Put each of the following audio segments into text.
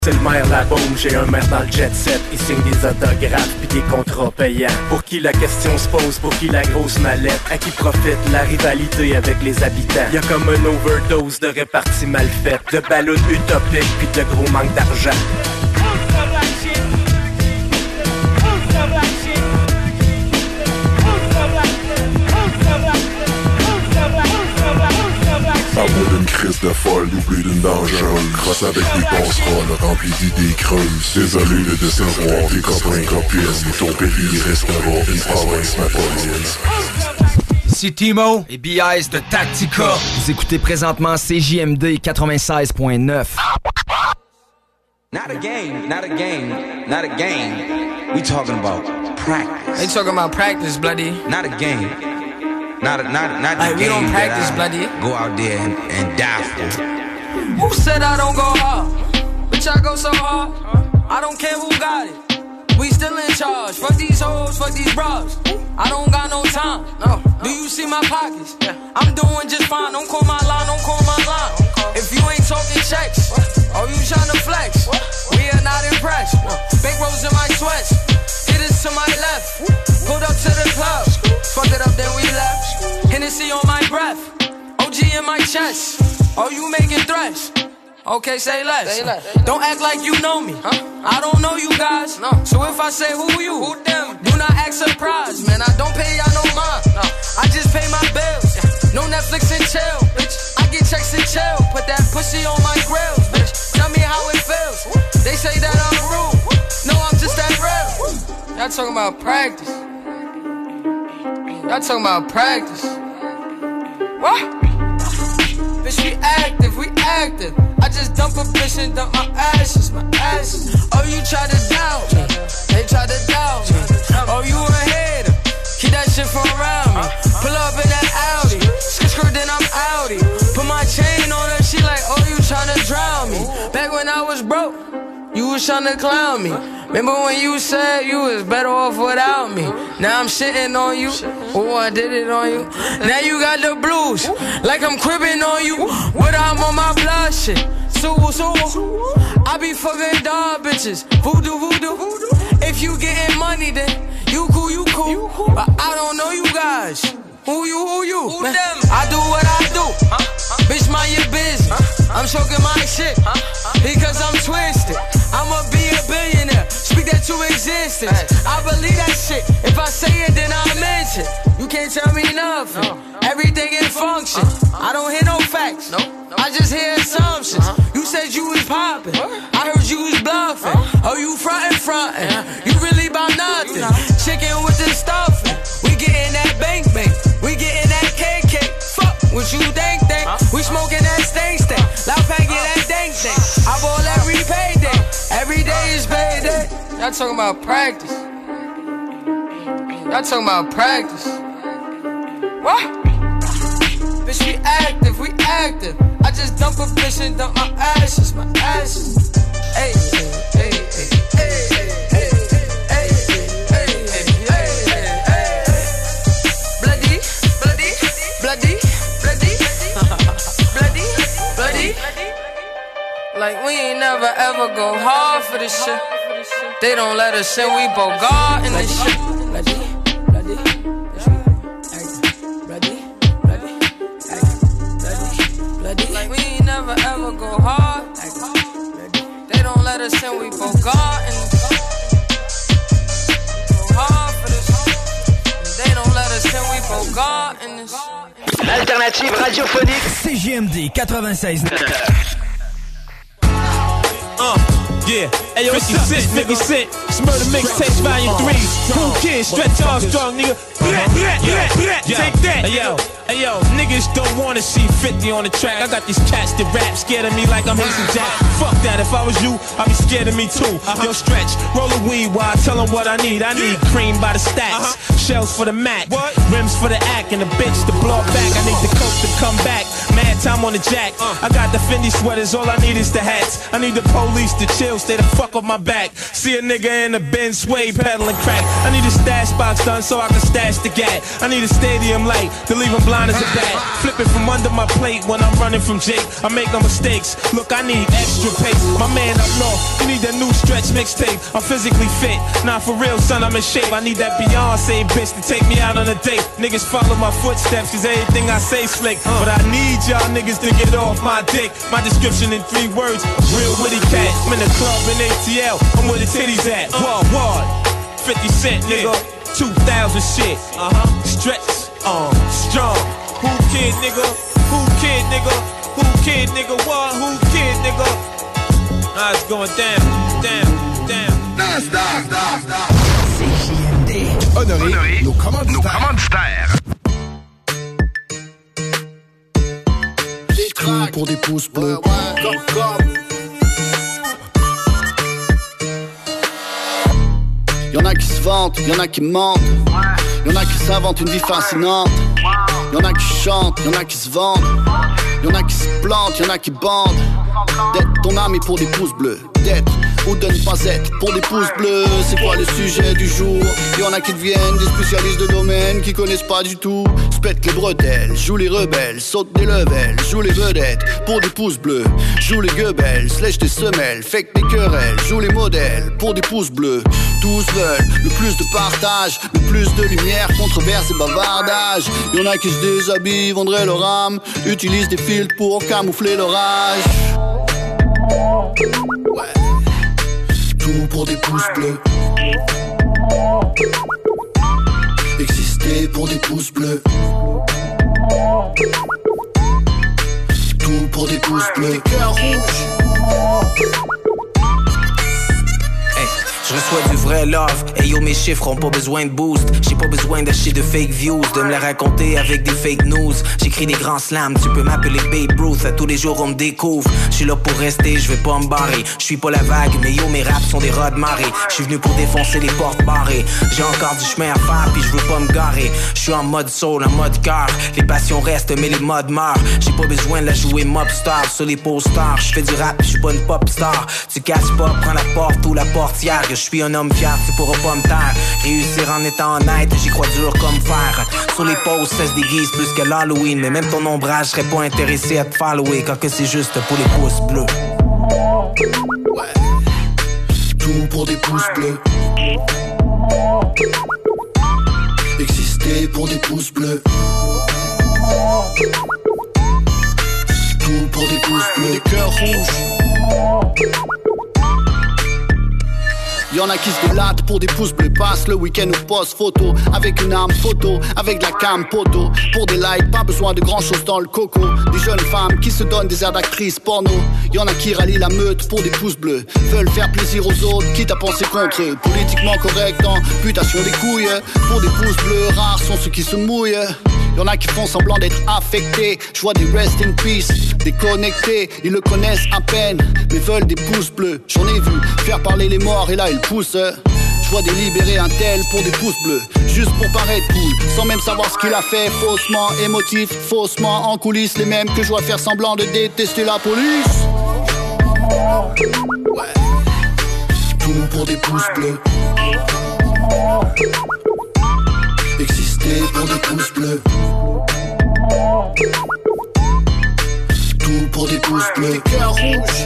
C'est le maire la bombe, j'ai un maire dans le jet set. Il signe des autographes pis des contrats payants. Pour qui la question se pose, pour qui la grosse mallette. À qui profite la rivalité avec les habitants. Y'a comme un overdose de répartie mal faite, de ballons utopiques pis de gros manque d'argent. À bout d'une crise de folle, oublie d'une dangereuse. Crosse avec des passerolles remplis d'idées creuses. Désolé de décevoir tes copains copines, mais ton pays restera une province napolitaine. Ici Timo et B.I.S. de Tactica. Vous écoutez présentement CJMD 96.9. Not a game, not a game, not a game. We talking about practice. They talking about practice, bloody. Not a game. Not the like, game we don't practice, that I bloody. Go out there and die for. Who said I don't go hard? Bitch, I go so hard. I don't care who got it. We still in charge. Fuck these hoes, fuck these bras. I don't got no time. No. Do you see my pockets? Yeah. I'm doing just fine. Don't call my line, don't call my line. If you ain't talking checks, or you tryna flex, we are not impressed. Big rolls in my sweats. Hit it to my left. Pulled up to the club. Fucked it up, then we left. Hennessy on my breath. OG in my chest. Oh, you making threats? Okay, say less. Don't act like you know me. I don't know you guys. No. So if I say who you, who them? Do not act surprised, man. I don't pay y'all no mind. No. I just pay my bills. No Netflix and chill, bitch. I get checks and chill. Put that pussy on my grills, bitch. Tell me how it feels. They say that I'm rude. No, I'm just that real. Y'all talking about practice. Y'all talking about practice. What? Bitch, we active. I just dump a bitch and dump my ashes. Oh, you try to doubt me. They try to doubt me. Oh, you a hater. Keep that shit from around me. Pull up in that Audi. Skr, then I'm Audi. Put my chain on her, she like, oh, you tryna drown me. Back when I was broke, you was tryna clown me. Remember when you said you was better off without me? Now I'm shitting on you. Oh, I did it on you. Now you got the blues, like I'm cribbing on you. But I'm on my blood shit. I be fucking dog bitches. Voodoo. If you getting money, then you cool. But I don't know you guys. Who you? Who them? I do what I do. Bitch, mind your business. I'm choking my shit because I'm twisted. I'ma be a billionaire. Speak that to existence. I believe that shit. If I say it, then I mention. You can't tell me nothing. Everything in function. I don't hear no facts. I just hear assumptions. You said you was popping. I heard you was bluffing. Oh, you frontin'. You really about nothing. Chicken with the stuffing. We getting that bang. We getting that cake. Fuck what you think. We smoking that stink. Loud pack get that dang. I ball every payday. Every day is payday. Y'all talking about practice. What? Bitch, we active. I just dump a bitch and dump my ashes. Hey. Bloody. Like we ain't never ever go hard for this shit. They don't let us in, we Bogart in this shit. Bloody. Like we ain't never ever go hard. They don't let us in, we Bogart in this shit. Go hard for this. They don't let us in, we Bogart in this shit. L'alternative radiophonique CJMD 96. Yeah, ayo, 50 Cent, Smurder Mixtapes Volume 3. Cool Kid, Stretch Armstrong, nigga. Take that, ayo, niggas don't wanna see 50 on the track. I got these cats that rap scared of me like I'm Hazen Jack. Fuck that, if I was you, I'd be scared of me too. Yo, Stretch, roll a weed while I tell them what I need. I need cream by the stacks, shells for the Mac, rims for the act, and a bitch to blow back. I need the coke to come back, mad time on the jack. I got the Fendi sweaters, all I need is the hats. I need the police to chill, stay the fuck off my back. See a nigga in the Benz sway peddling crack. I need a stash box done so I can stash the gat. I need a stadium light to leave him blind line is a bat. Flipping from under my plate when I'm running from Jake. I make no mistakes. Look, I need extra pace. My man up north, you need a new stretch mixtape. I'm physically fit. Nah, for real, son, I'm in shape. I need that Beyonce bitch to take me out on a date. Niggas follow my footsteps, cause everything I say slick. But I need y'all niggas to get off my dick. My description in 3 words, real witty cat. I'm in the club in ATL, I'm where the titties at. Ward, 50 Cent, nigga. 2000 shit. Stretch, strong. Who kid, nigga? Who kid, nigga? Who kid, nigga? What? Who kid, nigga? Nah, it's going down. CJMD. Honoré nos commanditaires. Tout pour des pouces bleus. Y'en a qui se vantent, y'en a qui mentent. Y'en a qui s'inventent une vie fascinante. Y'en a qui chantent, y'en a qui se vendent. Y'en a qui se plantent, y'en a qui bandent. D'être ton ami pour des pouces bleus. D'être ou de ne pas être pour des pouces bleus. C'est quoi le sujet du jour? Y'en a qui deviennent des spécialistes de domaine qui connaissent pas du tout. Se pètent les bretelles, jouent les rebelles, sautent des levels, jouent les vedettes pour des pouces bleus. Jouent les gueubelles, lèche des semelles, fake des querelles, jouent les modèles pour des pouces bleus. Tous veulent le plus de partage, le plus de lumière, controverse et bavardage. Y'en a qui se déshabillent, vendraient leur âme, utilisent des filtres pour camoufler l'orage. Ouais. Tout pour des pouces bleus. Exister pour des pouces bleus. Tout pour des pouces bleus. Des cœurs rouges. Je reçois du vrai love, et yo mes chiffres ont pas besoin de boost. J'ai pas besoin d'acheter de fake views, de me les raconter avec des fake news. J'écris des grands slams, tu peux m'appeler Babe Ruth. À tous les jours on me découvre, je suis là pour rester, je vais pas me barrer. Je suis pas la vague, mais yo mes raps sont des rats de marée. Je suis venu pour défoncer les portes barrées. J'ai encore du chemin à faire, puis je veux pas me garer. Je suis en mode soul, en mode cœur. Les passions restent, mais les modes meurent. J'ai pas besoin de la jouer mob star sur les posters. Je fais du rap, je suis pas une pop star. Tu casses pas, prends la porte ou la portière. Je suis un homme fier, tu pourras pas me taire. Réussir en étant honnête, j'y crois dur comme fer. Sur les posts, ça se déguise plus que l'Halloween. Mais même ton ombrage serait pas intéressé à te follower quand que c'est juste pour les pouces bleus. Ouais. Tout pour des pouces bleus. Exister pour des pouces bleus. Tout pour des pouces bleus. Des cœurs rouges. Y'en a qui se délatent pour des pouces bleus. Passent le week-end ou post photo avec une arme photo, avec de la cam poteau. Pour des likes, pas besoin de grand chose dans le coco. Des jeunes femmes qui se donnent des airs d'actrices porno. Y'en a qui rallient la meute pour des pouces bleus. Veulent faire plaisir aux autres, quitte à penser contre eux. Politiquement correct en putation des couilles. Pour des pouces bleus, rares sont ceux qui se mouillent. Y'en a qui font semblant d'être affectés. Je vois des rest in peace, déconnectés. Ils le connaissent à peine, mais veulent des pouces bleus. J'en ai vu faire parler les morts et là ils poussent. Je vois délibérer un tel pour des pouces bleus, juste pour paraître cool, sans même savoir ce qu'il a fait. Faussement émotif, faussement en coulisses. Les mêmes que je vois faire semblant de détester la police. Ouais. Tout pour des pouces bleus. Exister pour des pouces bleus. Tout pour des pouces bleus. Des cœurs rouges.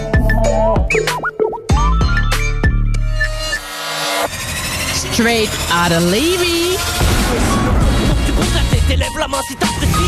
Straight out of Levy. Tu contractes tes lèvres la main si t'apprécies.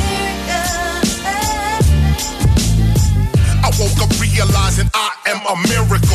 a miracle.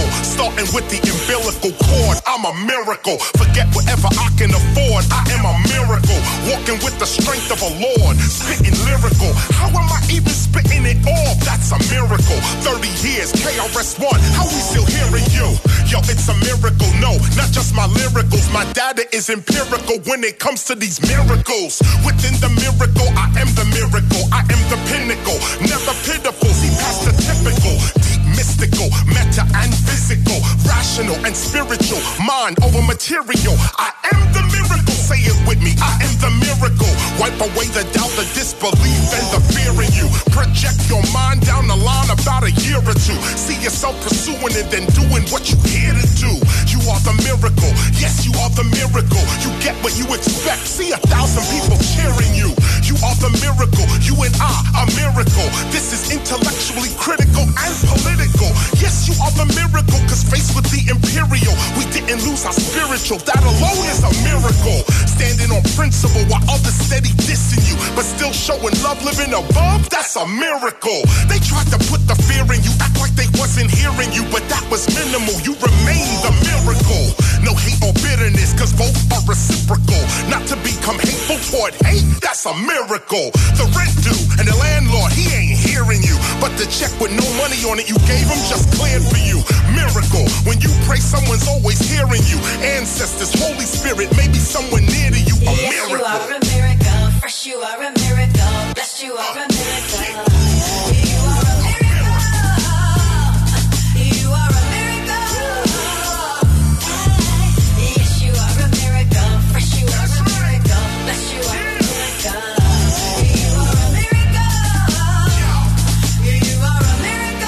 starting with the umbilical cord. I'm a miracle. Forget whatever I can afford. I am a miracle. Walking with the strength of a Lord. Spitting lyrical. How am I even spitting it all? That's a miracle. 30 years, KRS-One. How we still hearing you? Yo, it's a miracle. No, not just my lyricals. My data is empirical when it comes to these miracles. Within the miracle, I am the miracle. I am the pinnacle. Never pitiful. See past the typical. Deep mystical. Meta and physical. Rational and spiritual. Mind over material. I am the miracle. Say it with me. I am the miracle. Wipe away the doubt, the disbelief, and the fear in you. Project your mind down the line about a year or two. See yourself pursuing it and doing what you here to do. You are the miracle. Yes, you are the miracle. You get what you expect. See 1,000 people cheering you. You are the miracle. You and I are miracle. This is intellectually critical and political. Yes, you are the miracle. Cause faced with the imperial, we didn't lose our spiritual. That alone is a miracle. Standing on principle while others steady dissing you, but still showing love, living above. That's a miracle. They tried to put the fear in you, act like they wasn't hearing you, but that was minimal. You remain the miracle. No hate or bitterness, cause both are reciprocal. Not to become hateful toward hate, that's a miracle. The rent due and the landlord, he ain't hearing you, but the check with no money on it you gave him just cleared for you. Miracle. When you pray, someone's always hearing you. Ancestors, Holy Spirit, maybe someone near to you. A miracle. Yes, you are a miracle. Fresh, you are a miracle. Blessed, you are a miracle. You are a miracle. You are a miracle. Yes, you are a miracle. Fresh, you are a miracle. Blessed, you are a miracle. You are a miracle. You are a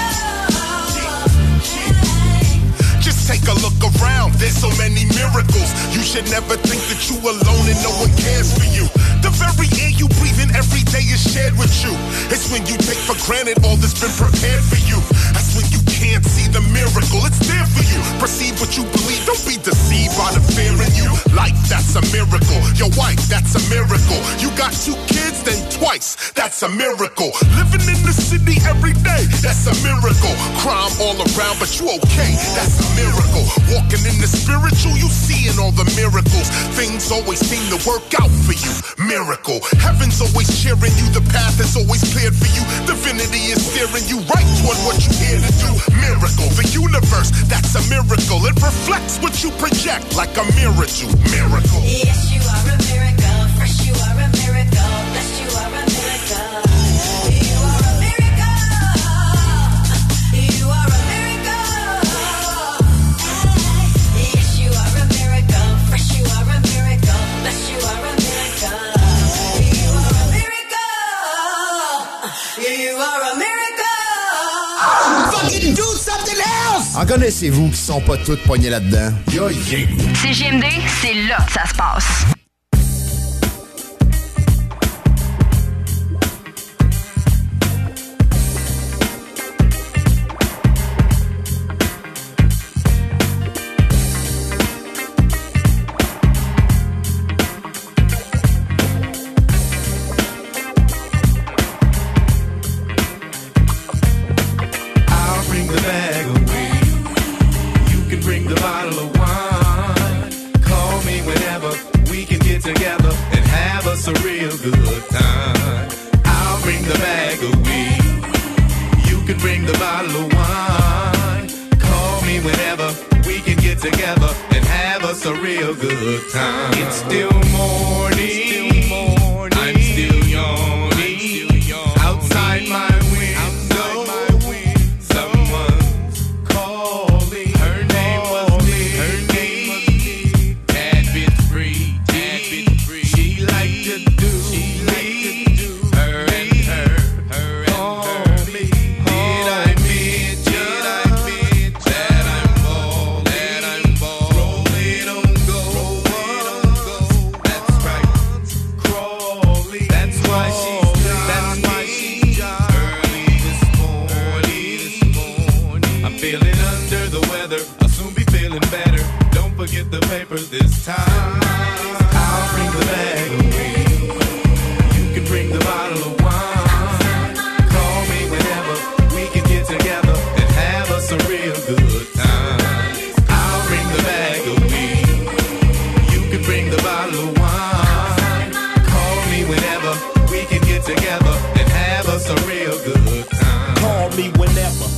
miracle. Just take a look around. There's so many miracles. You should never think that you alone and no one cares for you. The very air you breathe in every day is shared with you. It's when you take for granted all that's been prepared for you. That's when you can't see the miracle. It's there for you. Perceive what you believe. Don't be deceived by the fear in you. Life, that's a miracle. Your wife, that's a miracle. You got 2 kids, then twice. That's a miracle. Living in the city every day. That's a miracle. Crime all around, but you okay. That's a miracle. Walking in the spiritual, you seeing all the miracles. Things always seem to work out for you. Miracle. Heaven's always cheering you. The path is always cleared for you. Divinity is steering you right toward what you're here to do. Miracle. The universe, that's a miracle. It reflects what you project like a mirror to miracle. Yes, you are a miracle. Fresh, you are a miracle. Blessed, you are a miracle. You are a miracle. You are a miracle. Yes, you are a miracle. Fresh, you are a miracle. Blessed, you are a miracle. You are a miracle. You are a miracle. Fucking do something else! En connaissez-vous qui sont pas toutes poignées là-dedans? Yo, yeah. CJMD, c'est là que ça se passe.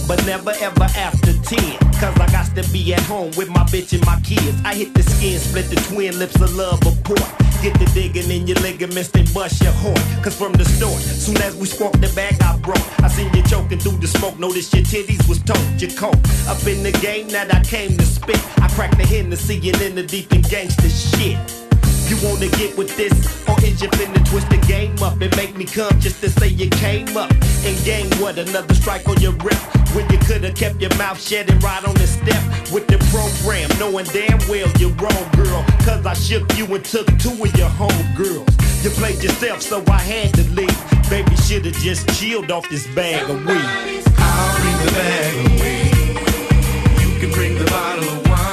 but never ever after 10. Cause I got to be at home with my bitch and my kids. I hit the skin, split the twin lips of love apart. Get the digging in your ligaments, then bust your horn. Cause from the start, soon as we spoke the bag I brought, I seen you choking through the smoke. Noticed your titties was told, your coat. Up in the game that I came to spit. I cracked the Hennessy and in the deep and gangsta shit. You wanna get with this, or is you finna twist the game up and make me come just to say you came up and gained what? Another strike on your rep when you could've kept your mouth shut and ride on the step with the program, knowing damn well you're wrong, girl. Cause I shook you and took two of your homegirls. You played yourself, so I had to leave. Baby, should've just chilled off this bag of weed. I'll bring the bag of weed. You can bring the bottle of wine.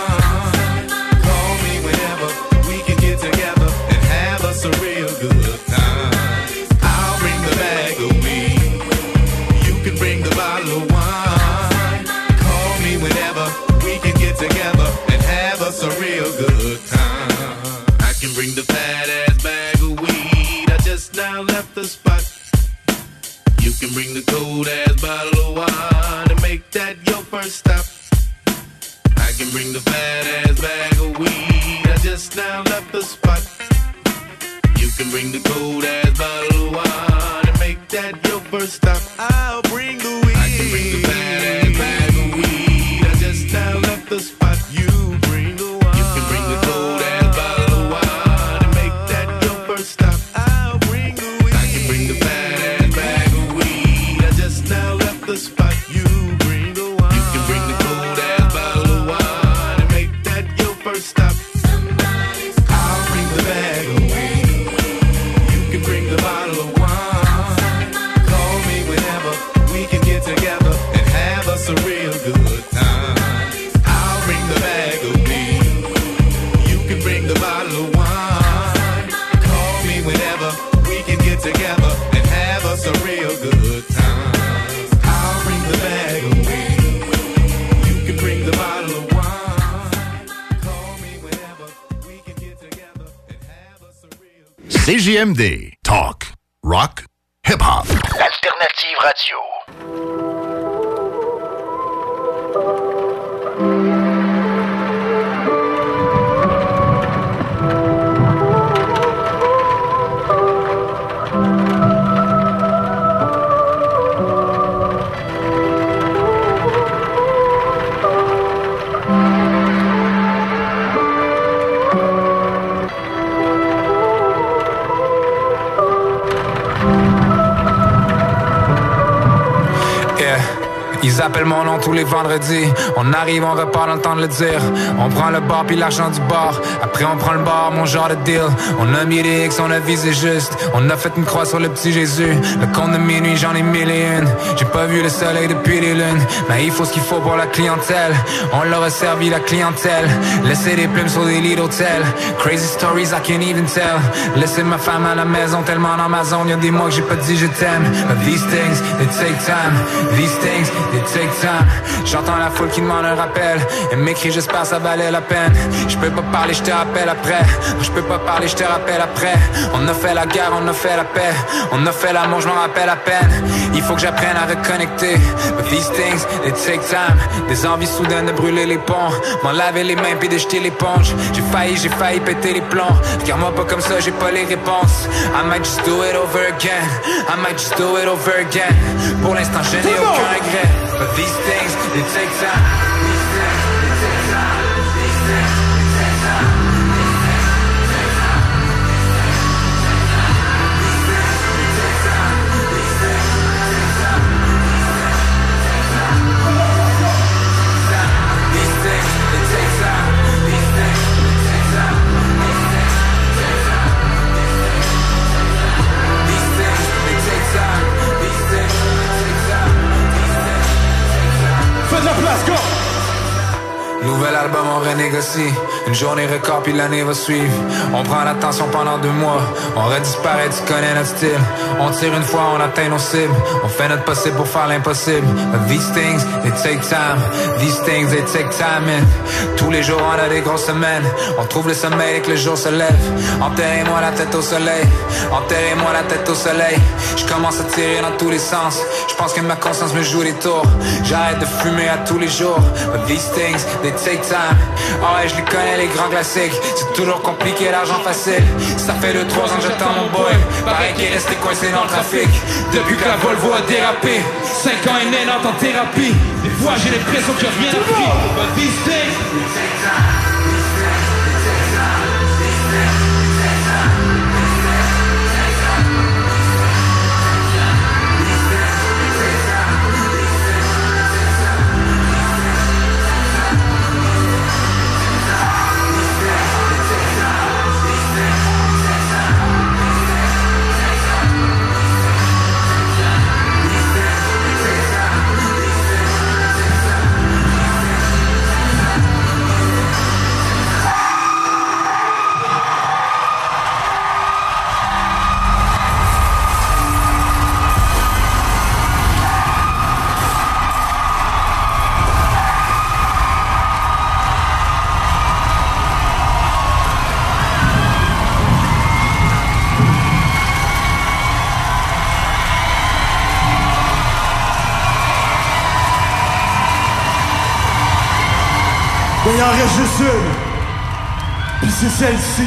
Together and have us a real good time. I'll bring the bag of weed. You can bring the bottle of wine. Call me whenever we can get together and have us a real good time. I can bring the fat ass bag of weed. I just now left the spot. You can bring the cold ass bottle of wine to make that your first stop. I can bring the fat ass bag of weed. I just now left the spot. You can bring the cold ass bottle of wine and make that your first stop. I'll bring the weed. I can bring the fat ass bag of weed. I just now left the spot. You bring the wine. You can bring the cold ass bottle of wine and make that your first stop. I'll bring the weed. I can bring the fat ass bag of weed. I just now left the spot. You bring the wine. You can bring the cold ass bottle of wine and make that your first stop. I'll bring the bag of weed. You can bring the bottle of wine. Call me whenever we can get together and have us a real good time. I'll bring the bag of weed. You can bring the bottle of wine. Call me whenever we can get together and have us a real good time. I'll bring the bag of weed. You can bring the bottle of wine. Call me whenever we can get together and have us a real good time. CJMD. Talk. Rock. Hip-hop. Alternative Radio. Ils appellent mon nom tous les vendredis. On arrive, on repart dans le temps de le dire. On prend le bar puis l'argent du bar. Après on prend le bar, mon genre de deal. On a mis les X, on a visé juste. On a fait une croix sur le petit Jésus. Le compte de minuit, j'en ai mille et une. J'ai pas vu le soleil depuis les lunes. Mais il faut ce qu'il faut pour la clientèle. On leur a servi la clientèle. Laisser des plumes sur des lits d'hôtel. Crazy stories I can't even tell. Laisser ma femme à la maison tellement dans ma zone. Y'a des mois que j'ai pas dit je t'aime. But these things, they take time. These things, they take time. J'entends la foule qui demande un rappel. Elle m'écrit j'espère ça valait la peine. Je peux pas parler, je te rappelle après. Je peux pas parler, je te rappelle après. On a fait la guerre, on a fait la paix. On a fait l'amour, je m'en rappelle à peine. Il faut que j'apprenne à reconnecter. But these things, they take time. Des envies soudaines de brûler les ponts. M'en laver les mains puis de jeter l'éponge. J'ai failli péter les plombs. Regarde-moi pas comme ça, j'ai pas les réponses. I might just do it over again. I might just do it over again. Pour l'instant je n'ai aucun regret. But these things, they take time. These things, they take time. These things, they take time. Fais de la place, go! Nouvel album, on renégocie. Une journée record, puis l'année va suivre. On prend l'attention pendant 2 mois. On redisparaît, tu connais notre style. On tire une fois, on atteint nos cibles. On fait notre possible pour faire l'impossible. But these things, they take time. These things, they take time, man. Tous les jours, on a des grosses semaines. On trouve le sommeil dès que le jour se lève. Enterrez-moi la tête au soleil. Enterrez-moi la tête au soleil. Je commence à tirer dans tous les sens. Je pense que ma conscience me joue des tours. J'arrête de fumer à tous les jours. But these things, they take time. Ah ouais, je les connais, les grands classiques. C'est toujours compliqué, l'argent facile. Ça fait 2-3 ans que j'attends mon boy. Pareil qu'il est resté coincé dans le trafic. Depuis que la Volvo a dérapé. 5 ans et naine en thérapie. Des fois j'ai l'impression qu'il n'y a rien appris. But these things, they take time. Il en reste juste une. Puis c'est celle-ci.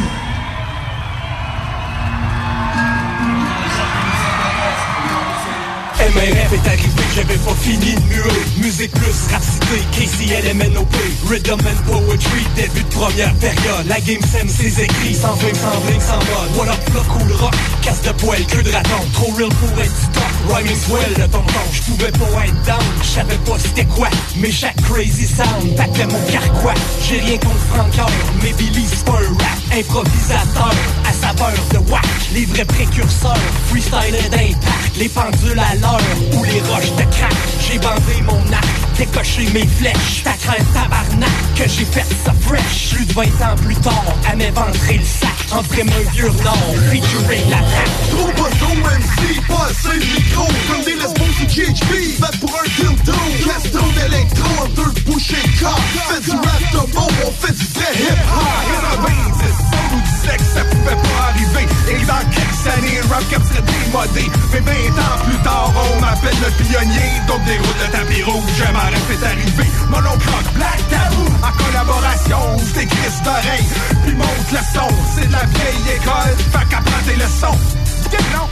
MRF est arrivé, j'avais pas fini de muer. Musique plus rap-cité, KCLMNOP, Rhythm and Poetry, début de première période. La game sème ses écrits, sans vling, sans bling, sans mode. What up, là, cool rock, casse de poêle, queue de raton. Trop real pour être du top, rhyming swell de tonton. J'pouvais pas être down, j'savais pas c'était quoi. Mais chaque crazy sound battait mon carquois. J'ai rien contre Francoeur, mais Billy c'est pas un rap. Improvisateur, à saveur de whack. Les vrais précurseurs, freestyler d'impact. Les pendules à l'heure, ou les roches de crack. J'ai bandé mon arc, décoché mes flèches. Ta crainte tabarnak, que j'ai fait ça fresh. Plus de 20 ans plus tard, à m'éventrer le sac. Entre un vieux nord, featuring la rap. Trop pas MC, pas assez de micro. Comme des lesbos sous GHB, bat pour un dildo. Castron d'électro, en 2 bouchées de corps. Fait du rap de bon, on fait du vrai hip-hop. 90, ou du sexe, ça pouvait pas arriver. Et dans quelques années, le rap cap serait démodé. Mais 20 ans plus tard, on m'appelle le pionnier. Donc des routes de tapis rouge, ma rap est arrivé. Mon oncle Black Tabou, en collaboration, ouvre tes crises d'oreilles. Puis monte le son, c'est de la vieille école. Fait qu'apprends tes leçons. Non.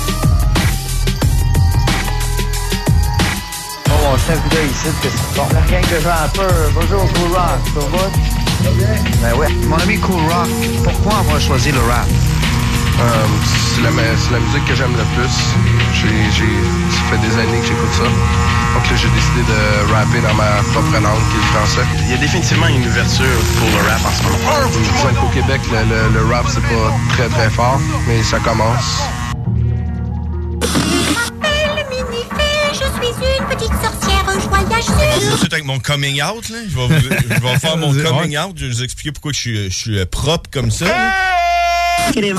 On se lève là ici, que c'est bon. La gang de gens un peu. Bonjour, Cool Rock, ça va? Ben ouais. Mon ami Cool Rock, pourquoi avoir choisi le rap? C'est la musique que j'aime le plus. Ça fait des années que j'écoute ça. Donc là, j'ai décidé de rapper dans ma propre langue, qui est le français. Il y a définitivement une ouverture pour le rap en ce moment. Disons qu'au Québec, le rap, c'est pas très très fort, mais ça commence. Tout de suite avec mon coming out, là. Je vais faire mon coming out. Je vais vous expliquer pourquoi je suis propre comme ça. Puis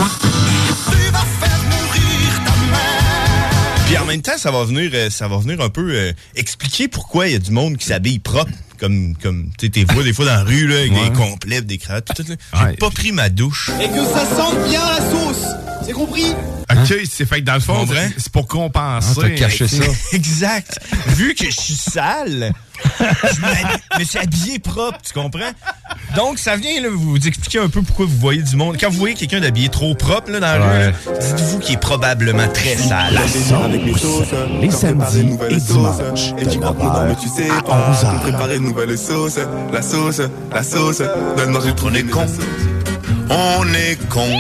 en même temps, ça va venir un peu expliquer pourquoi il y a du monde qui s'habille propre. Comme tu sais, t'es vois des fois dans la rue, là, avec des complets, des cravates, tout là. J'ai pas pris ma douche. Et que ça sente bien la sauce. C'est compris? OK, c'est fait que dans le fond, c'est pour compenser. T'as caché ça. Exact. Vu que je suis sale, je me suis habillé propre, tu comprends? Donc, ça vient là, vous expliquer un peu pourquoi vous voyez du monde. Quand vous voyez quelqu'un d'habillé trop propre là, dans la rue, là, dites-vous qu'il est probablement très sale. La sauce, avec les sauces, les samedis et dimanches, de 9h à 11h. Préparer une nouvelle sauce, la sauce, donne manger trop les cons. On est con.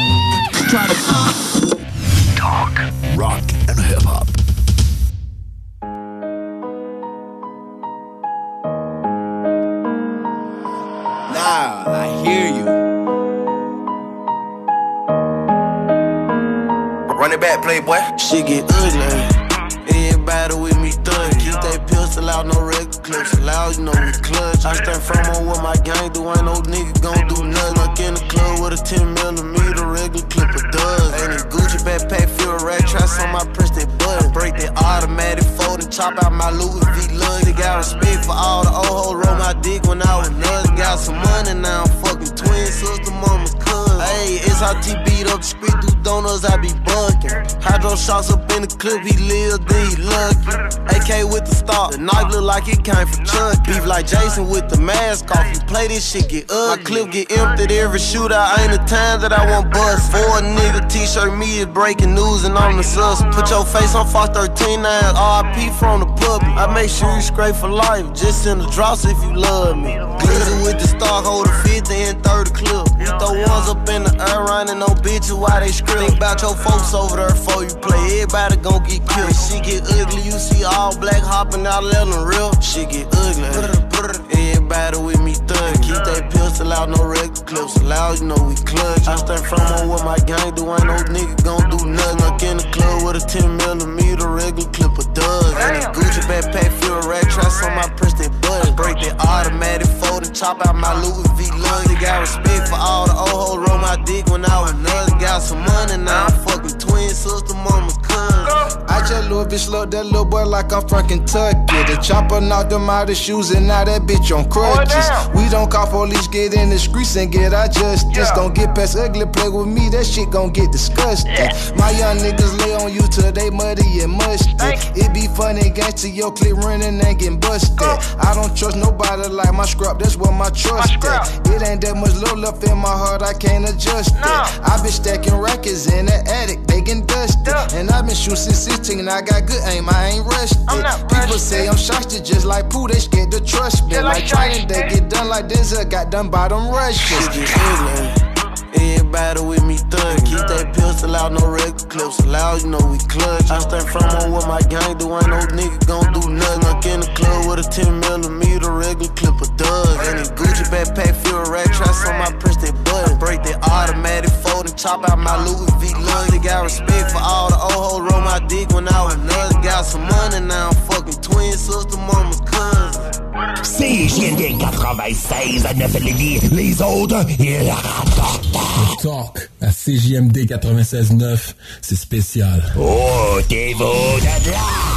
Talk, rock and hip-hop. Now I hear you. Run it back, Playboy. Shit get ugly. Everybody with me thug. Keep that pistol out, no record. clips loud, you know we clutch. I stand firm on what my gang do, ain't no nigga gon' do nothing. Look in the club with a 10mm regular clipper does. Ain't a Gucci backpack, feel a rat traps on my press that button. Break that automatic fold and chop out my Louis V lugs. They got respect for all the old hoes, roll my dick when I was nuts. Got some money now, I'm fucking twin sister, mama's cousin. Hey, SRT beat up the street through donuts, I be bucking. Hydro shots up in the clip, he live, then he lucky. AK with the star, the knife look like it came from Chuck. Beef like Jason with the mask off, you play this shit get ugly. My clip get emptied every shootout, ain't the time that I want bust. For a nigga t-shirt, me is breaking news and I'm the sus. Put your face on Fox 13 now, RIP from the public. I make sure you scrape for life, just send the drops if you love me. Glitter with the star, hold a 50 and 30 clip. You throw ones up in the air, running no bitches while they script. Think about your folks over there before you play, everybody gon' get killed. Shit get ugly, you see all black hopping out, let them real. Shit get ugly, everybody with me thug. Keep that pistol out, no regular clips loud, you know we clutch. I stand firm on what my gang do, ain't no nigga gon' do nothing. Look in the club with a 10mm regular clipper does. And a Gucci backpack, feel a rat traps on my press that button. Break that automatic fold and chop out my Louis V lugs. They got respect for all the old hoes, roll my dick when I was nuts. Got some money now, I'm fucking twin sister, mama's cousin. I just little bitch love that little boy like I'm from Kentucky. The chopper knocked him out of shoes and now that bitch on crutches. We don't call police, get in the streets and get our justice. Gon' get past ugly, play with me, that shit gon' get disgusting. My young niggas lay on you till they muddy and musty. It be funny, gangsta, your clip running and getting busted. I don't trust nobody like my scrap, that's where my trust at. It ain't that much love left in my heart, I can't adjust it. I been stacking records in the attic, they getting dusted. And I been shooting since 16 and I got good aim, I ain't rushed it. People say I'm shot just like Pooh, they scared to trust me. Like training, they get done like Denzel got done by them Russians. Everybody with me thug. Keep that pistol out, no regular clips loud, you know we clutch. I stand firm on what my gang do, ain't no nigga gon' do nothing. Look in the club with a 10mm regular clipper does. And a Gucci backpack, feel a rat traps on my press that button. Break that automatic fold and chop out my Louis V lugs. They got respect for all the old hoes, roll my dick when I was nuts. Got some money now, I'm fucking twin sister, mama's cousin. CJMD 96 à 9 Lévis, les autres, ils la rapportent. Le talk à CJMD 96.9, c'est spécial. Oh, t'es beau de là!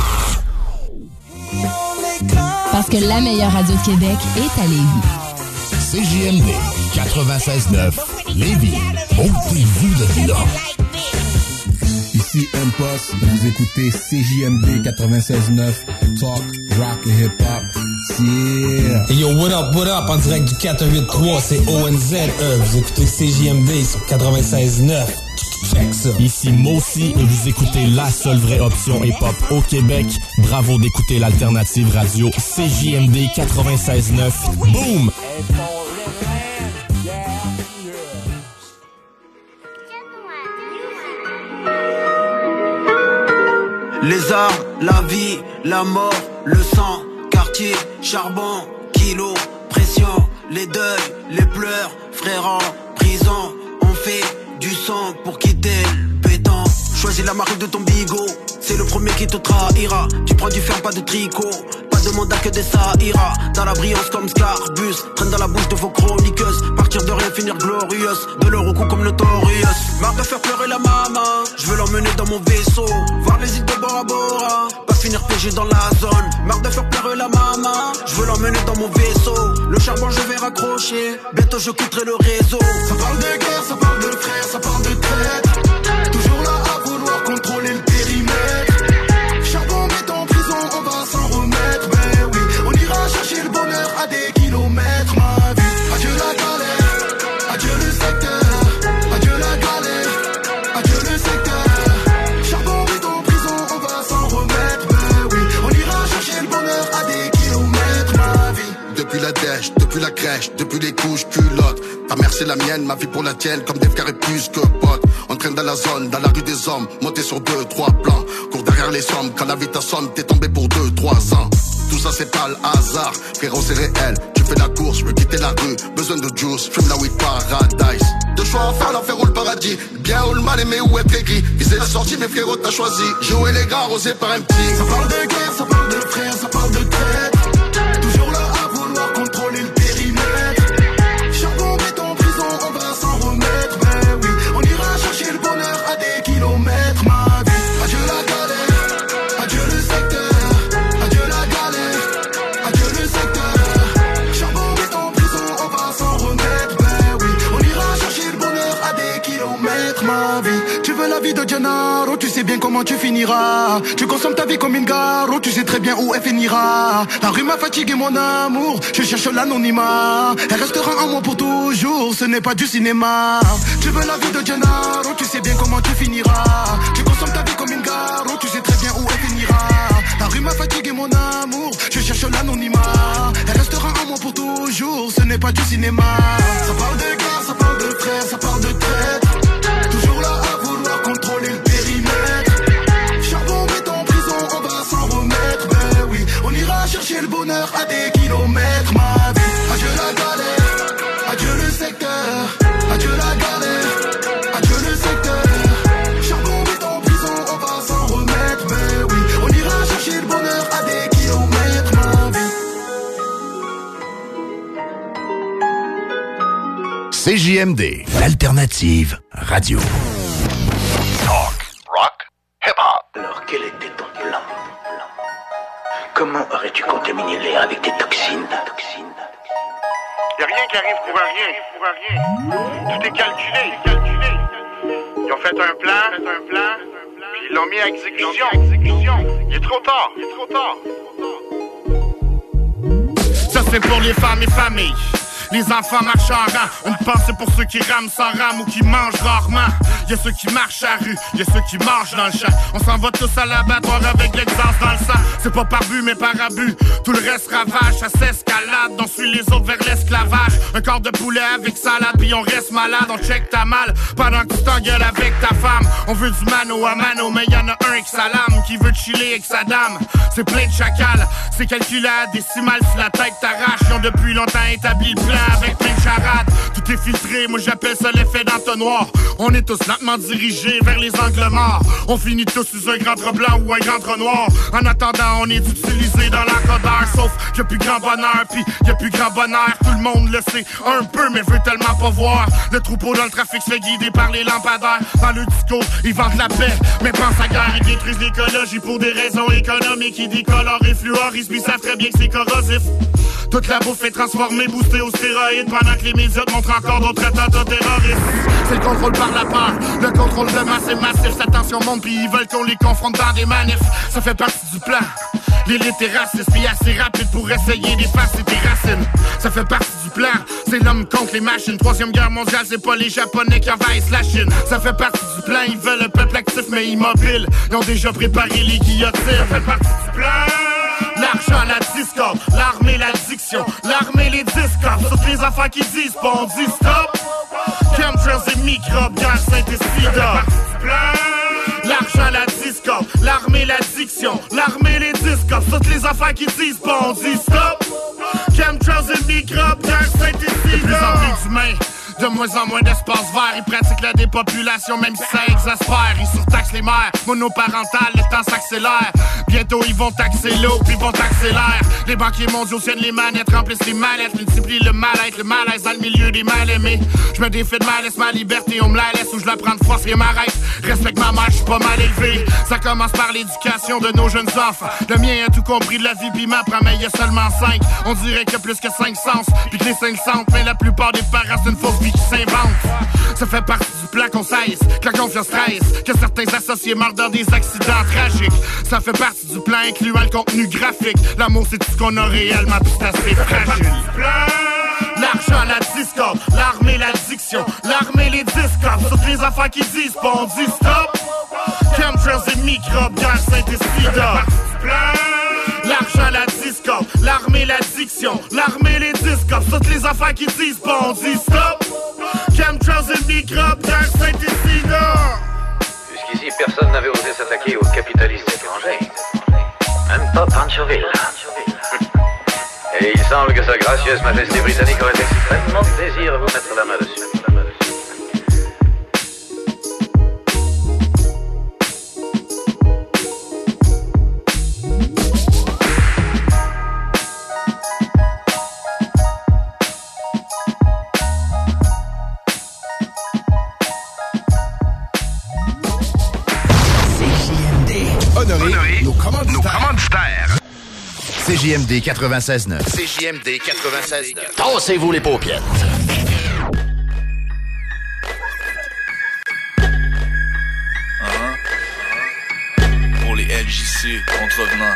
Parce que la meilleure radio de Québec est à Lévis. CJMD 96.9, Lévis, ôtez-vous de là. Ici M-Post, vous écoutez CJMD 96.9, talk, rock et hip-hop. Yeah! Hey yo, what up, en direct du 483, c'est ONZE, vous écoutez CJMD sur 96.9. Check ça. Ici Mossy et vous écoutez la seule vraie option hip-hop au Québec. Bravo d'écouter l'alternative radio CJMD 96.9. Boom! Les armes, la vie, la mort, le sang, quartier, charbon, kilo, pression, les deuils, les pleurs, frères en prison, on fait du sang pour quitter le béton. Choisis la marque de ton bigot, c'est le premier qui te trahira. Tu prends du fer, pas de tricot, pas de mandat que des ça ira. Dans la brillance comme Scarbus, traîne dans la bouche de vos chroniqueuses. Partir de rien, finir glorieuse, de l'euro au cou comme Notorious. Marre de faire pleurer la maman, je veux l'emmener dans mon vaisseau, voir les îles de Bora Bora, pas finir piégé dans la zone. Marre de faire pleurer la maman, je veux l'emmener dans mon vaisseau. Le charbon je vais raccrocher, bientôt je quitterai le réseau. Ça parle de guerre, ça parle de frères, ça parle de traite. Toujours là à vouloir contrôler le périmètre. Charbon, béton, prison, on va s'en remettre. Ben oui, on ira chercher le bonheur à des kilomètres. Ma vie, adieu la galère, adieu le secteur, adieu la galère, adieu le secteur. Charbon, béton, prison, on va s'en remettre. Ben oui, on ira chercher le bonheur à des kilomètres. Ma vie. Depuis la dèche, depuis la crèche, depuis les couches culottes. Ta mère c'est la mienne, ma vie pour la tienne, comme des frères et plus que potes. On traîne dans la zone, dans la rue des hommes, monté sur 2-3 plans. Cours derrière les sommes, quand la vie t'assomme, t'es tombé pour 2-3 ans. Tout ça c'est pas le hasard, frérot c'est réel. Tu fais la course, je veux quitter la rue, besoin de juice, fume la weed paradise. Deux choix à faire, l'enfer ou le paradis. Bien ou le mal, aimer ou être aigri. Viser la sortie, mais frérot t'as choisi. Jouer les gars, rosé par un petit. Ça parle de guerre, ça parle de frères, ça parle de traite. Gennaro, tu sais bien comment tu finiras. Tu consommes ta vie comme une gare, tu sais très bien où elle finira. La rue m'a fatigué mon amour, je cherche l'anonymat. Elle restera en moi pour toujours, ce n'est pas du cinéma. Tu veux la vie de Gennaro, tu sais bien comment tu finiras. Tu consommes ta vie comme une gare, tu sais très bien où elle finira. La rue m'a fatigué mon amour, je cherche l'anonymat. Elle restera en moi pour toujours, ce n'est pas du cinéma. Ça parle de gars, ça parle de frères, ça parle de traître. Toujours là à vouloir contrôler le périmètre. Charbon, béton, prison, on va s'en remettre. Ben oui, on ira chercher le bonheur à des kilomètres. Ma vie, adieu la galère, adieu le secteur. Adieu la galère, adieu le secteur. Charbon, béton, prison, on va s'en remettre. Ben oui, on ira chercher le bonheur à des kilomètres. Ma vie. CJMD, l'alternative radio. Talk, rock, hip-hop. Alors, quel était ton plan? Comment aurais-tu contaminé l'air avec tes toxines? Y'a rien qui arrive pour rien. Tout est calculé. Ils ont fait un plan, puis ils l'ont mis à exécution. Il est trop tard. Ça c'est pour les femmes et familles. Les enfants marchent en rang. Une pensée pour ceux qui rament sans rame ou qui mangent rarement. Y'a ceux qui marchent à rue, y'a ceux qui marchent dans le champ. On s'en va tous à l'abattoir avec l'exhaust dans le sang. C'est pas par but mais par abus. Tout le reste ravage, ça s'escalade. On suit les autres vers l'esclavage. Un corps de poulet avec salade, puis on reste malade. On check ta malle pendant que tu t'engueules avec ta femme. On veut du mano à mano, mais y'en a un avec sa lame qui veut chiller avec sa dame. C'est plein de chacals, c'est calculé à décimales. Si la tête t'arrache, ils ont depuis longtemps établi le plan avec plein de charades. Tout est filtré, moi j'appelle ça l'effet d'entonnoir. On est tous lentement dirigés vers les angles morts. On finit tous sous un grand drap blanc ou un grand drap noir. En attendant, on est utilisé dans l'encodeur. Sauf qu'il y a plus grand bonheur, puis il y a plus grand bonheur. Tout le monde le sait un peu, mais veut tellement pas voir. Le troupeau dans le trafic se fait guider par les lampadaires. Dans le discours, ils vendent la paix, mais pensent à guerre. Ils détruisent l'écologie pour des raisons économiques. Ils décolorent et fluorisent, puis savent très bien que c'est corrosif. Toute la bouffe est transformée, boostée aux stéroïdes. Pendant que les médias montrent encore d'autres attentats terroristes. C'est le contrôle par la peur, le contrôle de masse est massif. Sa tension monte puis ils veulent qu'on les confronte dans des manifs. Ça fait partie du plan. L'élite est raciste puis assez rapide pour essayer d'effacer tes racines. Ça fait partie du plan. C'est l'homme contre les machines. 3e guerre mondiale, c'est pas les Japonais qui envahissent la Chine. Ça fait partie du plan. Ils veulent un peuple actif mais immobile. Ils ont déjà préparé les guillotines. Ça fait partie du plan. L'argent, la discorde, l'armée, l'addiction, l'armée, les discords. Toutes les affaires qui disent pas, on dit stop. Chemtrails et microbes, gaz, Saint-Esprit. L'argent, la discorde, l'armée, l'addiction, l'armée, les discords. Toutes les affaires qui disent pas, on dit stop. Chemtrails et microbes, gaz, Saint-Esprit. De plus en plus d'humains. De moins en moins d'espace vert, ils pratiquent la dépopulation même si ça exaspère. Ils surtaxent les mères, monoparentales, le temps s'accélère. Bientôt ils vont taxer l'eau, puis vont taxer l'air. Les banquiers mondiaux tiennent les manettes, remplissent les mallettes, multiplient le mal-être, le malaise dans le milieu des mal-aimés. Je me défie de malaise, ma liberté, on me la laisse ou je la prends de force et m'arrête. Respecte ma mère, je suis pas mal élevé. Ça commence par l'éducation de nos jeunes enfants. Le mien a tout compris de la vie, puis m'apprend, mais il y a seulement 5. On dirait qu'il y a plus que 5 sens, puis que les 5 sens, mais la plupart des parents c'est une fausse vie qui s'invente. Ça fait partie du plan qu'on cesse, que la confiance reste, que certains associés meurent dans des accidents tragiques. Ça fait partie du plan incluant le contenu graphique. L'amour c'est tout ce qu'on a réellement, puis c'est assez fragile. L'argent, la discorde, l'armée, l'addiction, l'armée, les discords. Toutes les affaires qui disent pas, on dit stop. Chemtrails et microbes, gaz, Saint-Esprit. L'argent, la discorde, l'armée, l'addiction, l'armée, les discords. Toutes les affaires qui disent pas, on dit stop. Chemtrails et microbes, gaz, Saint-Esprit. Jusqu'ici, personne n'avait osé s'attaquer aux capitalistes étrangers. Même pas Panchoville. Et il semble que sa gracieuse majesté britannique aurait extrêmement de désir à vous mettre la main dessus. Honoré nos commanditaires. CJMD 96.9. CJMD 96.9. Tassez-vous les paupiètes. ici, contrevenant.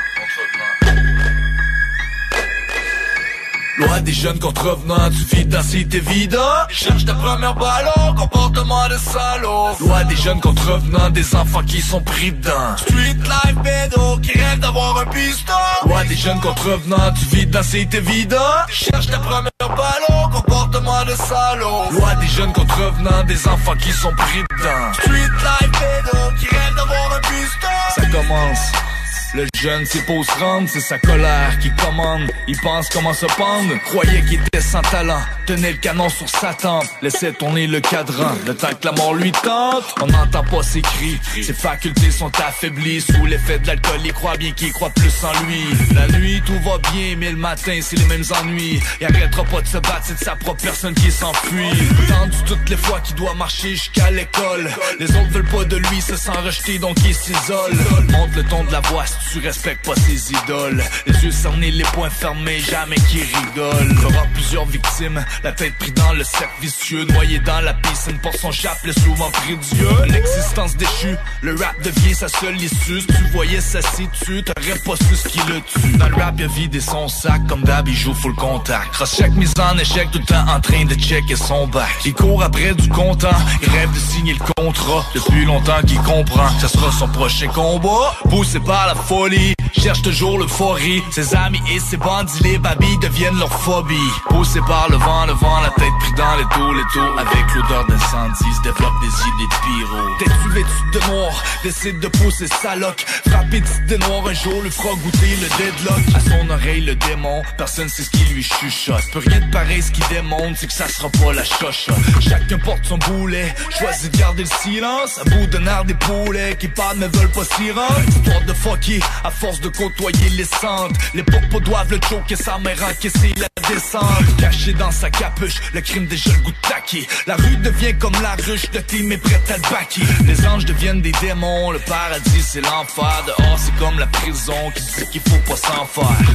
Loi des jeunes contrevenants, tu vis dans cité vida. Cherche ta première ballon, comportement de salaud. Loi des jeunes contrevenants, des enfants qui sont pris dedans. Street life pédo, qui rêvent d'avoir un piston. Loi des jeunes contrevenants, tu vis dans cité vida. Cherche ta première ballon, comportement de salaud. Loi des jeunes contrevenants, des enfants qui sont pris dedans. Street life pédo, qui rêvent d'avoir un piston. Ça commence. Le jeune sait pas où se rendre, c'est sa colère qui commande. Il pense comment se pendre, croyait qu'il était sans talent. Tenait le canon sur sa tempe, laissait tourner le cadran. Le temps que la mort lui tente, on n'entend pas ses cris. Ses facultés sont affaiblies, sous l'effet de l'alcool, il croit bien qu'il croit plus en lui. La nuit tout va bien, mais le matin c'est les mêmes ennuis. Il arrêtera pas de se battre, c'est de sa propre personne qui s'enfuit. Tendu toutes les fois qu'il doit marcher jusqu'à l'école. Les autres veulent pas de lui, se sent rejeté donc il s'isole. Monte le ton de la voix, tu respectes pas ses idoles. Les yeux cernés, les poings fermés, jamais qui rigole. Fera plusieurs victimes, la tête prise dans le cercle vicieux. Noyé dans la piscine pour son chapelet, souvent pris Dieu. L'existence déchue, le rap devient sa seule issue. Si tu voyais sa situ, t'aurais pas su ce qui le tue. Dans le rap, il a vidé son sac, comme d'hab, il joue full contact. Cross chaque mise en échec, tout le temps en train de checker son bac. Il court après du content, il rêve de signer le contrat. Depuis longtemps qu'il comprend, ça sera son prochain combat. Poussé par la folie, cherche toujours l'euphorie. Ses amis et ses bandits, les babilles deviennent leur phobie. Poussé par le vent, la tête pris dans les taux. Avec l'odeur d'incendie, se développe des idées de pyro. T'es-tu vêtu de noir, décide de pousser sa loque. Frappé de noir un jour, le fera goûter le deadlock. À son oreille le démon, personne sait ce qui lui chuchote. Peu rien de pareil, ce qui démontre, c'est que ça sera pas la chochotte. Chacun porte son boulet, choisit de garder le silence. À bout de nerf des poulets qui parlent mais veulent pas s'y rendre. Histoire de fucker, à force de côtoyer les cendres. Les popos doivent le choquer, sa mère encaisser la descente. Caché dans sa capuche, le crime déjà le goût de taquer. La rue devient comme la ruche, le team est prêt à le baquer. Les anges deviennent des démons, le paradis c'est l'enfer. Dehors c'est comme la prison qui dit qu'il faut pas s'en faire.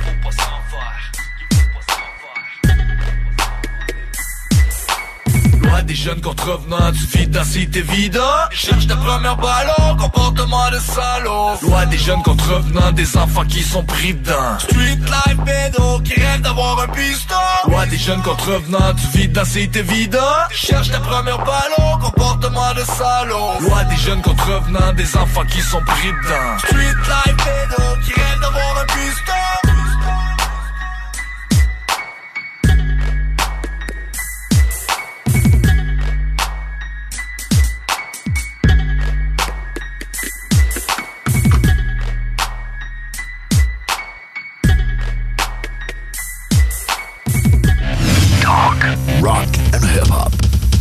Loi des jeunes contrevenants, tu vis dans cité vida. Cherche ta première ballon, comportement de salaud. Loi des jeunes contrevenants, des enfants qui sont pris dedans. Street life pédo, qui rêvent d'avoir un piston. Loi des jeunes contrevenants, tu vis dans cité vida. Cherche ta première ballon, comportement de salaud. Loi des jeunes contrevenants, des enfants qui sont pris dedans. Street life pédo, qui rêvent d'avoir un piston. Rock and hip-hop.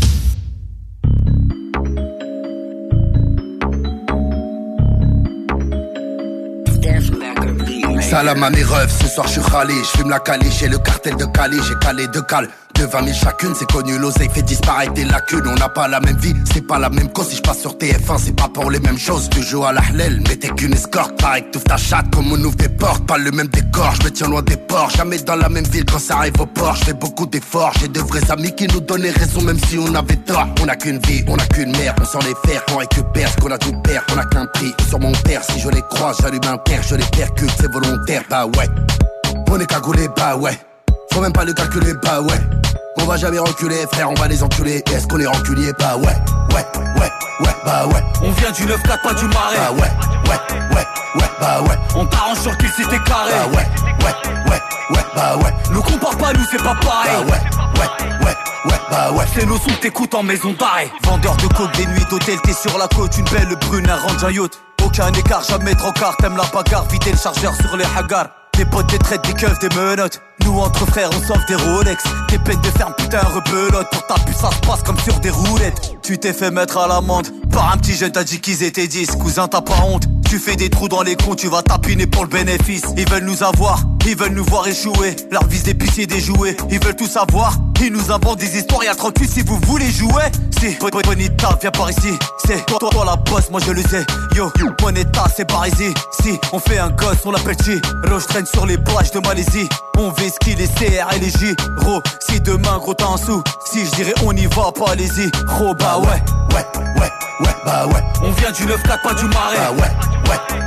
Salam à mes refs, ce soir je suis râlé. Je fume la caliche, j'ai le cartel de Calais. J'ai calé deux cales de 20 000 chacune. C'est connu, l'oseille fait disparaître des lacunes. On n'a pas la même vie, c'est pas la même cause. Si je passe sur TF1, c'est pas pour les mêmes choses. Tu joues à la hlel, mais t'es qu'une escorte. Pareil que t'ouvres ta chatte, comme on ouvre des portes. Pas le même décor, je me tiens loin des ports. Jamais dans la même ville quand ça arrive au port. Je fais beaucoup d'efforts, j'ai de vrais amis qui nous donnaient raison même si on avait tort. On a qu'une vie, on a qu'une mère, on s'en les faire. On récupère ce qu'on a tout perd, on a qu'un prix. Sur mon père, si je les croise, j'allume un terre, je les percute, c'est volontaire, bah ouais. On est cagoulé, bah ouais. Faut même pas le calculer, bah ouais. On va jamais reculer, frère, on va les enculer. Est-ce qu'on est reculier, bah ouais, bah ouais. On vient du 9-4, pas du marais. Bah ouais, bah ouais. On t'arrange sur qu'il c'était carré. Bah ouais, bah ouais. Nous compare pas, nous c'est pas pareil. Bah ouais. C'est nos sons que t'écoutes en maison d'arrêt. Vendeur de coke, des nuits d'hôtel, t'es sur la côte. Une belle brune, un range, un yacht. Aucun écart, jamais trop quart. T'aimes la bagarre, vider le chargeur sur les hagars. Des potes, des traites, des keufs, des menottes. Nous entre frères on sauve des Rolex. Des peines de ferme putain rebelote. Pour ta puce ça se passe comme sur des roulettes. Tu t'es fait mettre à l'amende par un petit jeune, t'as dit qu'ils étaient 10. Cousin t'as pas honte, tu fais des trous dans les comptes. Tu vas tapiner pour le bénéfice. Ils veulent nous avoir, ils veulent nous voir échouer. Leur vise des puces et des jouets. Ils veulent tout savoir, ils nous inventent des histoires. Y'a 38 si vous voulez jouer. Si, Bonita viens par ici. C'est toi la boss, moi je le sais. Yo, Bonita c'est par ici. Si, on fait un gosse, on l'appelle Chi. Roche traîne sur les plages de Malaisie. On vise qui les CR et les J. Ro, si demain gros t'en sous. Si je dirais on y va pas, allez-y. Ro, bah ouais, bah ouais. On vient du 9-4, pas du marais. Bah ouais,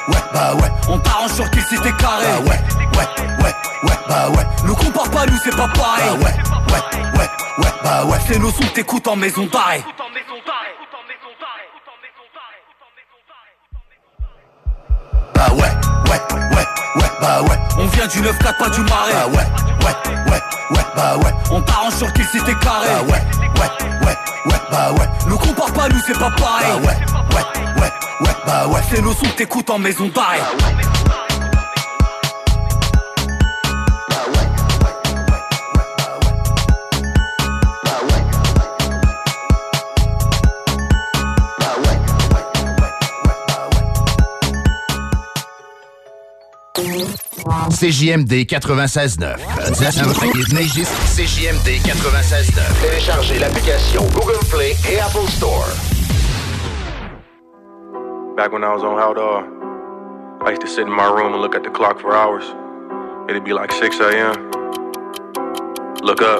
bah ouais. On t'arrange sur qu'il c'était carré. Bah ouais, bah ouais. Nous compare pas, nous c'est pas pareil. Bah ouais, bah ouais. C'est nos sons que t'écoutes en maison d'arrêt. Bah ouais, bah ouais. On vient du 9-4, pas du marais. Bah ouais, bah ouais. On t'arrange sur qu'il c'était carré. Bah ouais, bah ouais. Nous compare pas, nous c'est pas pareil. Bah ouais, bah ouais. C'est nos sons que t'écoutes en maison d'arrêt. CJMD 96.9. CJMD 96.9. Téléchargez l'application Google Play et Apple Store. Back when I was on outdoor, I used to sit in my room and look at the clock for hours. It'd be like 6 a.m. Look up.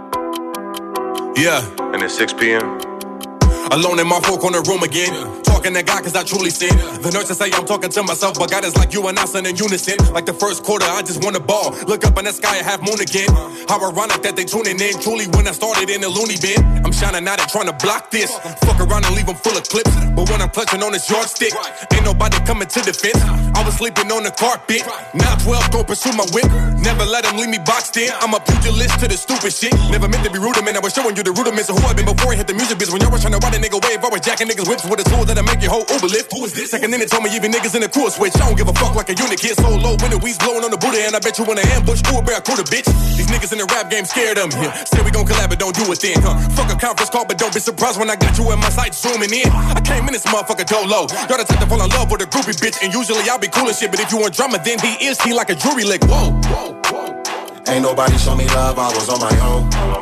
Yeah. And it's 6 p.m. Alone in my four-corner room again. Talking to God cause I truly sin. The nurses say I'm talking to myself, but God is like you and I sing in unison. Like the first quarter, I just want a ball. Look up in the sky, half moon again. How ironic that they tuning in. Truly when I started in the loony bin. I'm shining out and trying to block this. Fuck around and leave them full of clips. But when I'm clutching on this yardstick, ain't nobody coming to defense. I was sleeping on the carpet. Now 12 gon' pursue my whip. Never let them leave me boxed in. I'm a pugilist to the stupid shit. Never meant to be rude, man. I was showing you the rudiments of who I've been before I hit the music biz. When y'all was trying to ride a nigga wave, I was jacking niggas whips with a tool that'll make your whole Uber lift. Who is this? Second in it told me even niggas in the crew switch. I don't give a fuck like a unit kid. So low when the weeds blowing on the Buddha, and I bet you in an ambush, ooh, barracuda, bitch. These niggas in the rap game scared of me. Say we gon' collab, but don't do it then, huh? Fuck a conference call, but don't be surprised when I got you in my sight zooming in. I came in this motherfucker dolo. Y'all the type to fall in love with a groupie bitch, and usually I'll be cool and shit, but if you want drama, then he like a jury lick. Whoa. Ain't nobody show me love, I was on my own.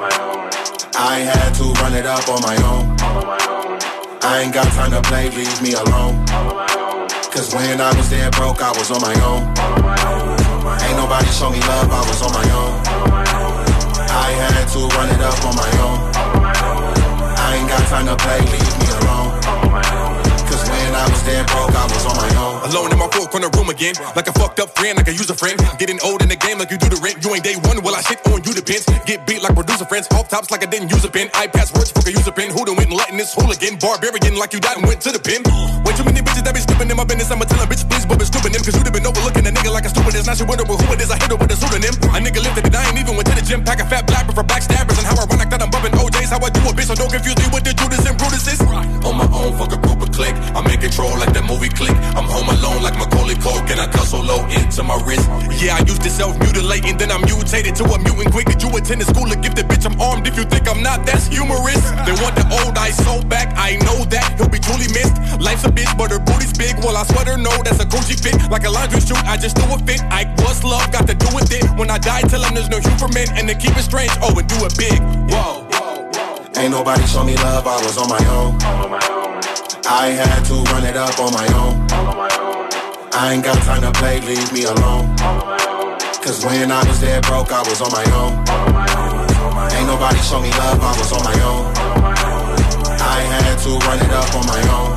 I ain't had to run it up on my own. I ain't got time to play, leave me alone. Cause when I was there broke, I was on my own. Ain't nobody show me love, I was on my own. I ain't had to run it up on my own. I ain't got time to play, leave me alone. Cause when I was there broke, I was on my own. Alone in my four-corner room again. Like a fucked up friend, like a user friend. Getting old in the game like you do the rent. You ain't day one, well I shit on you depends. Get beat like producer friends. Off tops like I didn't use a pen. I pass words, fuck a user pen. Who done went and letting this hooligan? Barbarian like you died and went to the pen. Way too many bitches that be slipping in my business. I'ma tell a bitch please but be scooping them. Cause you done been overlooking a nigga like a stupid. Now she wonder who it is. I hit her with a pseudonym. A nigga lifted it, I ain't even went to the gym. Pack a fat blabber for backstabbers. And how ironic that I'm bumping OJ's. How I do a bitch, so don't confuse me with the Judas and Brutus is. On my own, fuck a group of click. I'm in control like that movie Click. I'm home alone like Macaulay Culkin. I cut so low into my wrist. Yeah, I used to self-mutilating, then I mutated to a mutant quick. Did you attend the school of gifted? Bitch, I'm armed. If you think I'm not, that's humorous. They want the old ice so back. I know that he'll be truly missed. Life's a bitch, but her booty's big. Well, I sweat her no, that's a Gucci fit. Like a laundry chute, I just do a fit. I was love, got to do with it. When I die, tell them there's no humor for men, and to keep it strange, oh, and do it big. Whoa. Ain't nobody show me love, I was on my own. I ain't had to run it up on my own. I ain't got time to play, leave me alone. Cause when I was there broke, I was on my own. Ain't nobody show me love, I was on my own. I ain't had to run it up on my own.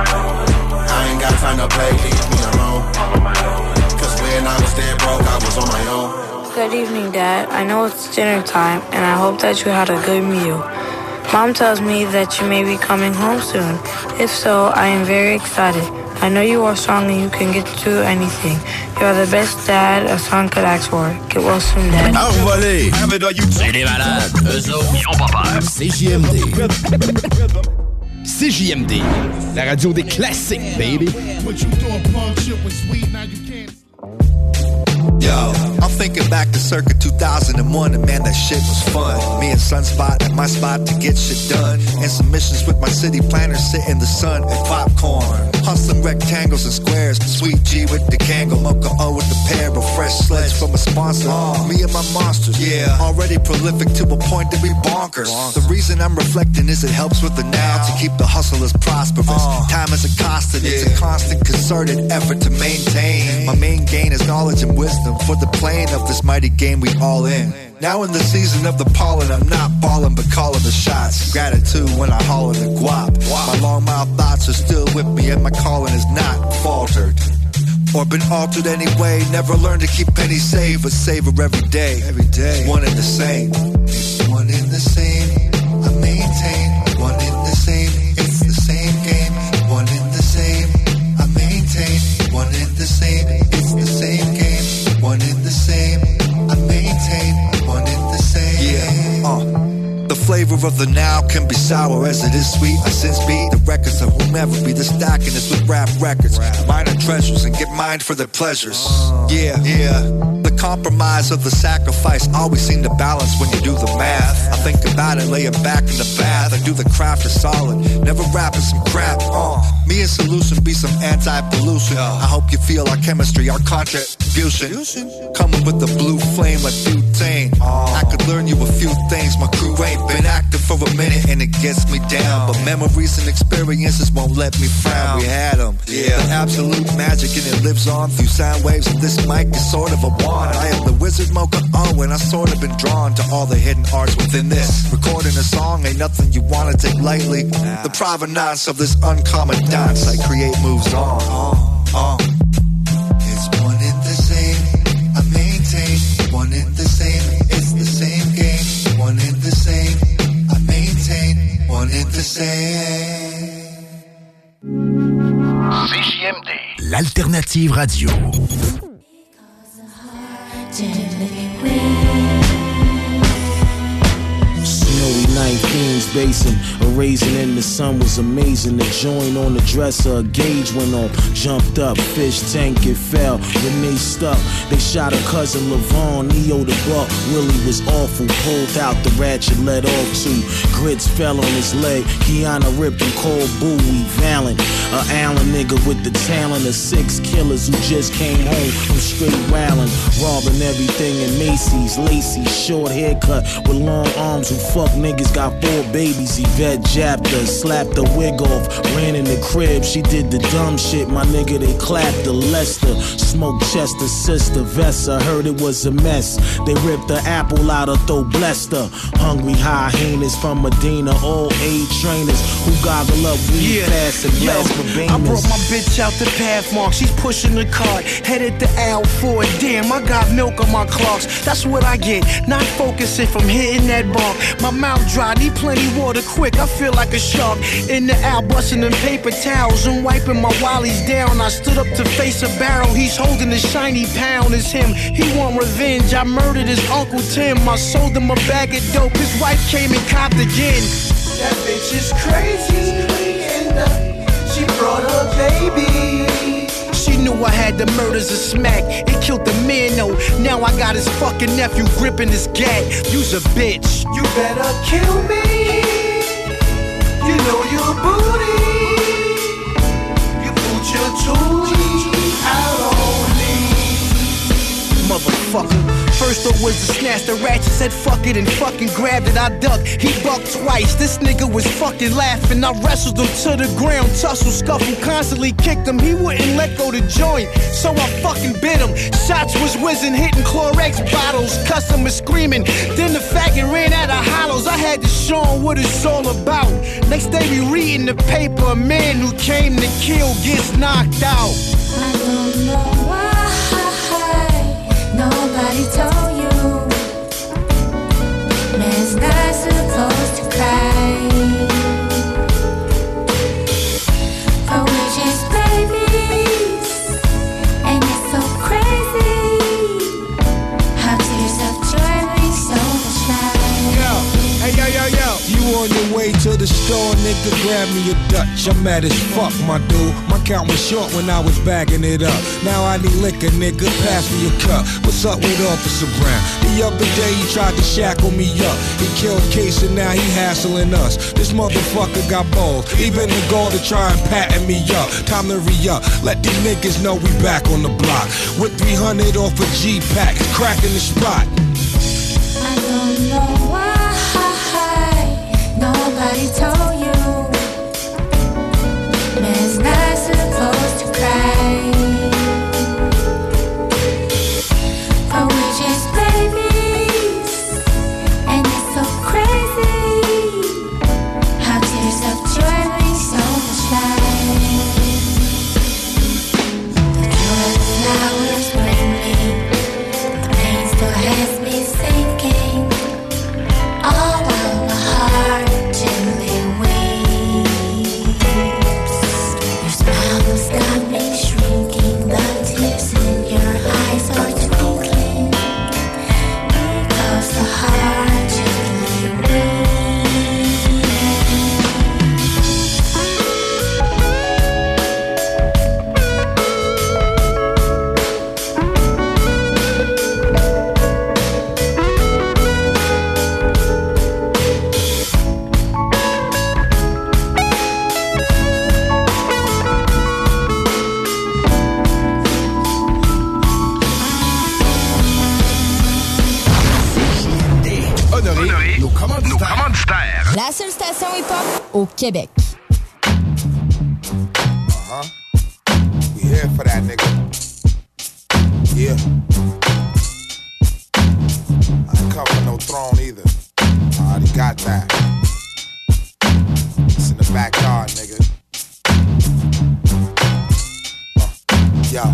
I ain't got time to play, leave me alone. Cause when I was there broke, I was on my own. Good evening, Dad. I know it's dinner time, and I hope that you had a good meal. Mom tells me that you may be coming home soon. If so, I am very excited. I know you are strong and you can get through anything. You are the best dad a son could ask for. Get well soon, Dad. Envolé! C'est les malades. Eux autres, ils ont pas peur. CJMD. CJMD. La radio des classiques, baby. Yo, I'm thinking back to circa 2001, and man, that shit was fun. Me and Sunspot at my spot to get shit done. And some missions with my city planners sit in the sun and popcorn. Hustling rectangles and squares. Sweet G with the Kango, Mocha O with the pair of fresh sleds from a sponsor. Me and my monsters, yeah, already prolific to a point that we bonkers. The reason I'm reflecting is it helps with the now to keep the hustlers prosperous. Time is a constant, it's a constant concerted effort to maintain. My main gain is knowledge and wisdom for the playing of this mighty game we all in. Now in the season of the pollen, I'm not ballin' but calling the shots. Gratitude when I haul in the guap. My long mouth thoughts are still with me and my calling is not faltered. or been altered anyway. Never learned to keep pennies saved, but savor every day. Every day, one and the same. It's one and the same. I maintain one and the same. It's the same game. One and the same. I maintain one and the same. It's the same game. One and the same. I maintain one and the same. Yeah. The flavor of the now can be sour as it is sweet. I since be the records of whomever be the stacking is with rap records. Mine are treasures and get mined for their pleasures. Yeah. The compromise of the sacrifice always seem to balance when you do the math. I think about it, lay it back in the bath. I do the craft is solid, never rapping some crap. Me and Solution be some anti-pollution. I hope you feel our chemistry, our contribution. Coming with the blue flame like butane. I could learn you a few things. My crew ain't been active for a minute and it gets me down. But memories and experiences won't let me frown. We had them, yeah. The absolute magic and it lives on through sound waves. And this mic is sort of a wand. I am the wizard Mocha O and I sort of been drawn to all the hidden arts within this. Recording a song ain't nothing you wanna take lightly. The provenance of this uncommon dance I create moves on. It's one and the same. I maintain one and the same. It's the same game. One and the same. I maintain one and the same. CJMD, l'alternative radio. Snowy night, Queens Basin. A raisin in the sun was amazing. The joint on the dresser, a gauge went on. Jumped up, fish tank, it fell. Renee stuck. They shot her cousin Levon, Neo the buck. Willie was awful. Pulled out the ratchet, let off two. Grits fell on his leg. Kiana ripped him cold buoy. Valiant. A Allen nigga with the talent of 6 killers who just came home from straight wildin'. Robbing everything in Macy's. Lacy, short haircut with long arms who fuck niggas, got 4 babies. Yvette jabbed her, slapped the wig off, ran in the crib. She did the dumb shit, my nigga, they clapped her. Lester, smoked Chester, sister Vessa, heard it was a mess. They ripped the apple out her throat, blessed her. Hungry hyenas from Medina, all age trainers who goggle up weed fast and glass for beamers. I brought my bitch out the Pathmark, she's pushing the cart, headed to Al Ford. Damn, I got milk on my clocks, that's what I get. Not focusing from hitting that bar. My mouth dry, need plenty water quick, I feel like a shark. In the Al, busting them paper towels and wiping my wallies down. I stood up to face a barrel, he's holding a shiny pound. It's him, he want revenge, I murdered his Uncle Tim. I sold him a bag of dope, his wife came and copped again. That bitch is crazy, and she brought her baby. She knew I had the murders of smack. It killed the man, though. Now I got his fucking nephew gripping his gat. You's a bitch. You better kill me. You know you're a booty. You put your tools out on me. Motherfucker. First up was to snatch the ratchet, said fuck it and fucking grabbed it. I ducked, he bucked twice. This nigga was fucking laughing. I wrestled him to the ground, tussle, scuffle, constantly kicked him. He wouldn't let go the joint, so I fucking bit him. Shots was whizzing, hitting Clorox bottles, customers screaming. Then the faggot ran out of hollows. I had to show him what it's all about. Next day we reading the paper, a man who came to kill gets knocked out. I don't know why nobody told you man's not supposed to cry, but we're just babies, and it's so crazy how tears of joy bring so much light. Yo, you on your way to the store, nigga, grab me a Dutch. I'm mad as fuck, my dude. My count was short when I was bagging it up. Now I need liquor, nigga, pass me a cup. What's up with Officer Brown? The other day he tried to shackle me up. He killed Case and now he hassling us. This motherfucker got balls. Even the goal to try and pattern me up. Time to re-up, let these niggas know we back on the block. With 300 off a G-Pack, cracking the spot. I don't know why nobody told you man's not supposed to cry, but we're just babies, and it's so crazy how tears of joy bring so much light. The killer La seule station hip-hop au Québec. We here for that, nigga. Yeah. I ain't come for no throne either. I already got that. It's in the backyard, nigga. Yo.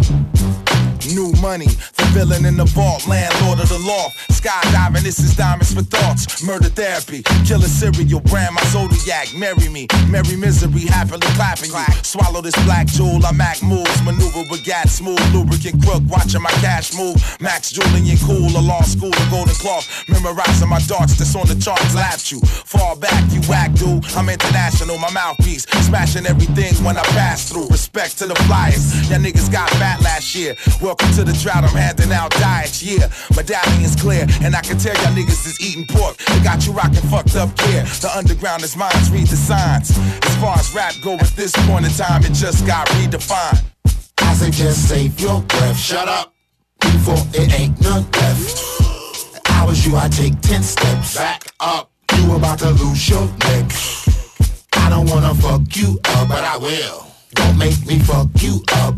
New money, the villain in the vault, landlord of the loft. Skydiving, this is diamonds for thoughts. Murder therapy, killer cereal, brand my zodiac. Marry me, merry misery, happily clapping you. Swallow this black jewel, I Mac moves. Maneuver with gat, smooth, lubricant crook. Watching my cash move. Max Julian cool, a law school, a golden cloth. Memorizing my darts that's on the charts. Laughed you, fall back, you whack dude. I'm international, my mouthpiece. Smashing everything when I pass through. Respect to the flyers. Y'all niggas got fat last year. Welcome to the drought, I'm handing out diets, yeah. Medallion's clear, and I can tell y'all niggas is eating pork. They got you rocking fucked up gear. The underground is mine, read the signs. As far as rap go at this point in time, it just got redefined. I say just save your breath, shut up, before it ain't none left. If I was you, I'd take 10 steps back up. You about to lose your neck. I don't wanna fuck you up, but I will. Don't make me fuck you up.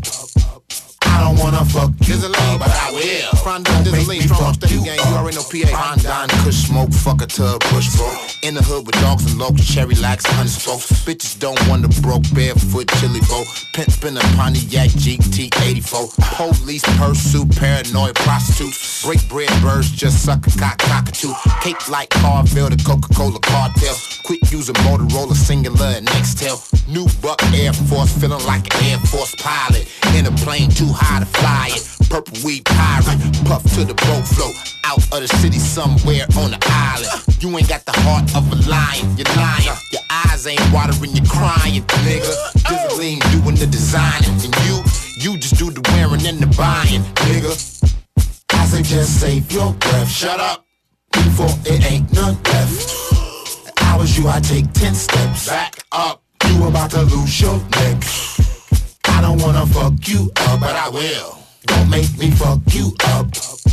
I don't wanna fuck you up, but I will. Don't make me fuck you up. You already know PA. Fondant, Kush smoke, fuck a tub, bush bro. In the hood with dogs and locals, cherry lax, unspokes. Bitches don't want a broke, barefoot, chili bow. Pimp in a Pontiac GT84. Police, pursuit, paranoid prostitutes. Break bread, birds, just suck a cockatoo. Cake like Carville, the Coca-Cola cartel. Quick user Motorola, singular and Nextel. New buck Air Force, feeling like an Air Force pilot. In a plane too high to fly it. Purple weed pirate, puff to the boat float. Out of the city somewhere on the island. You ain't got the heart of a lion, you're lying. Your eyes ain't watering, you're crying, nigga. Disney doing the designing, and you just do the wearing and the buying, nigga. I say just save your breath, shut up, before it ain't none left. If I was you, I'd take 10 steps back up. You about to lose your neck. I don't wanna fuck you up, but I will. Don't make me fuck you up.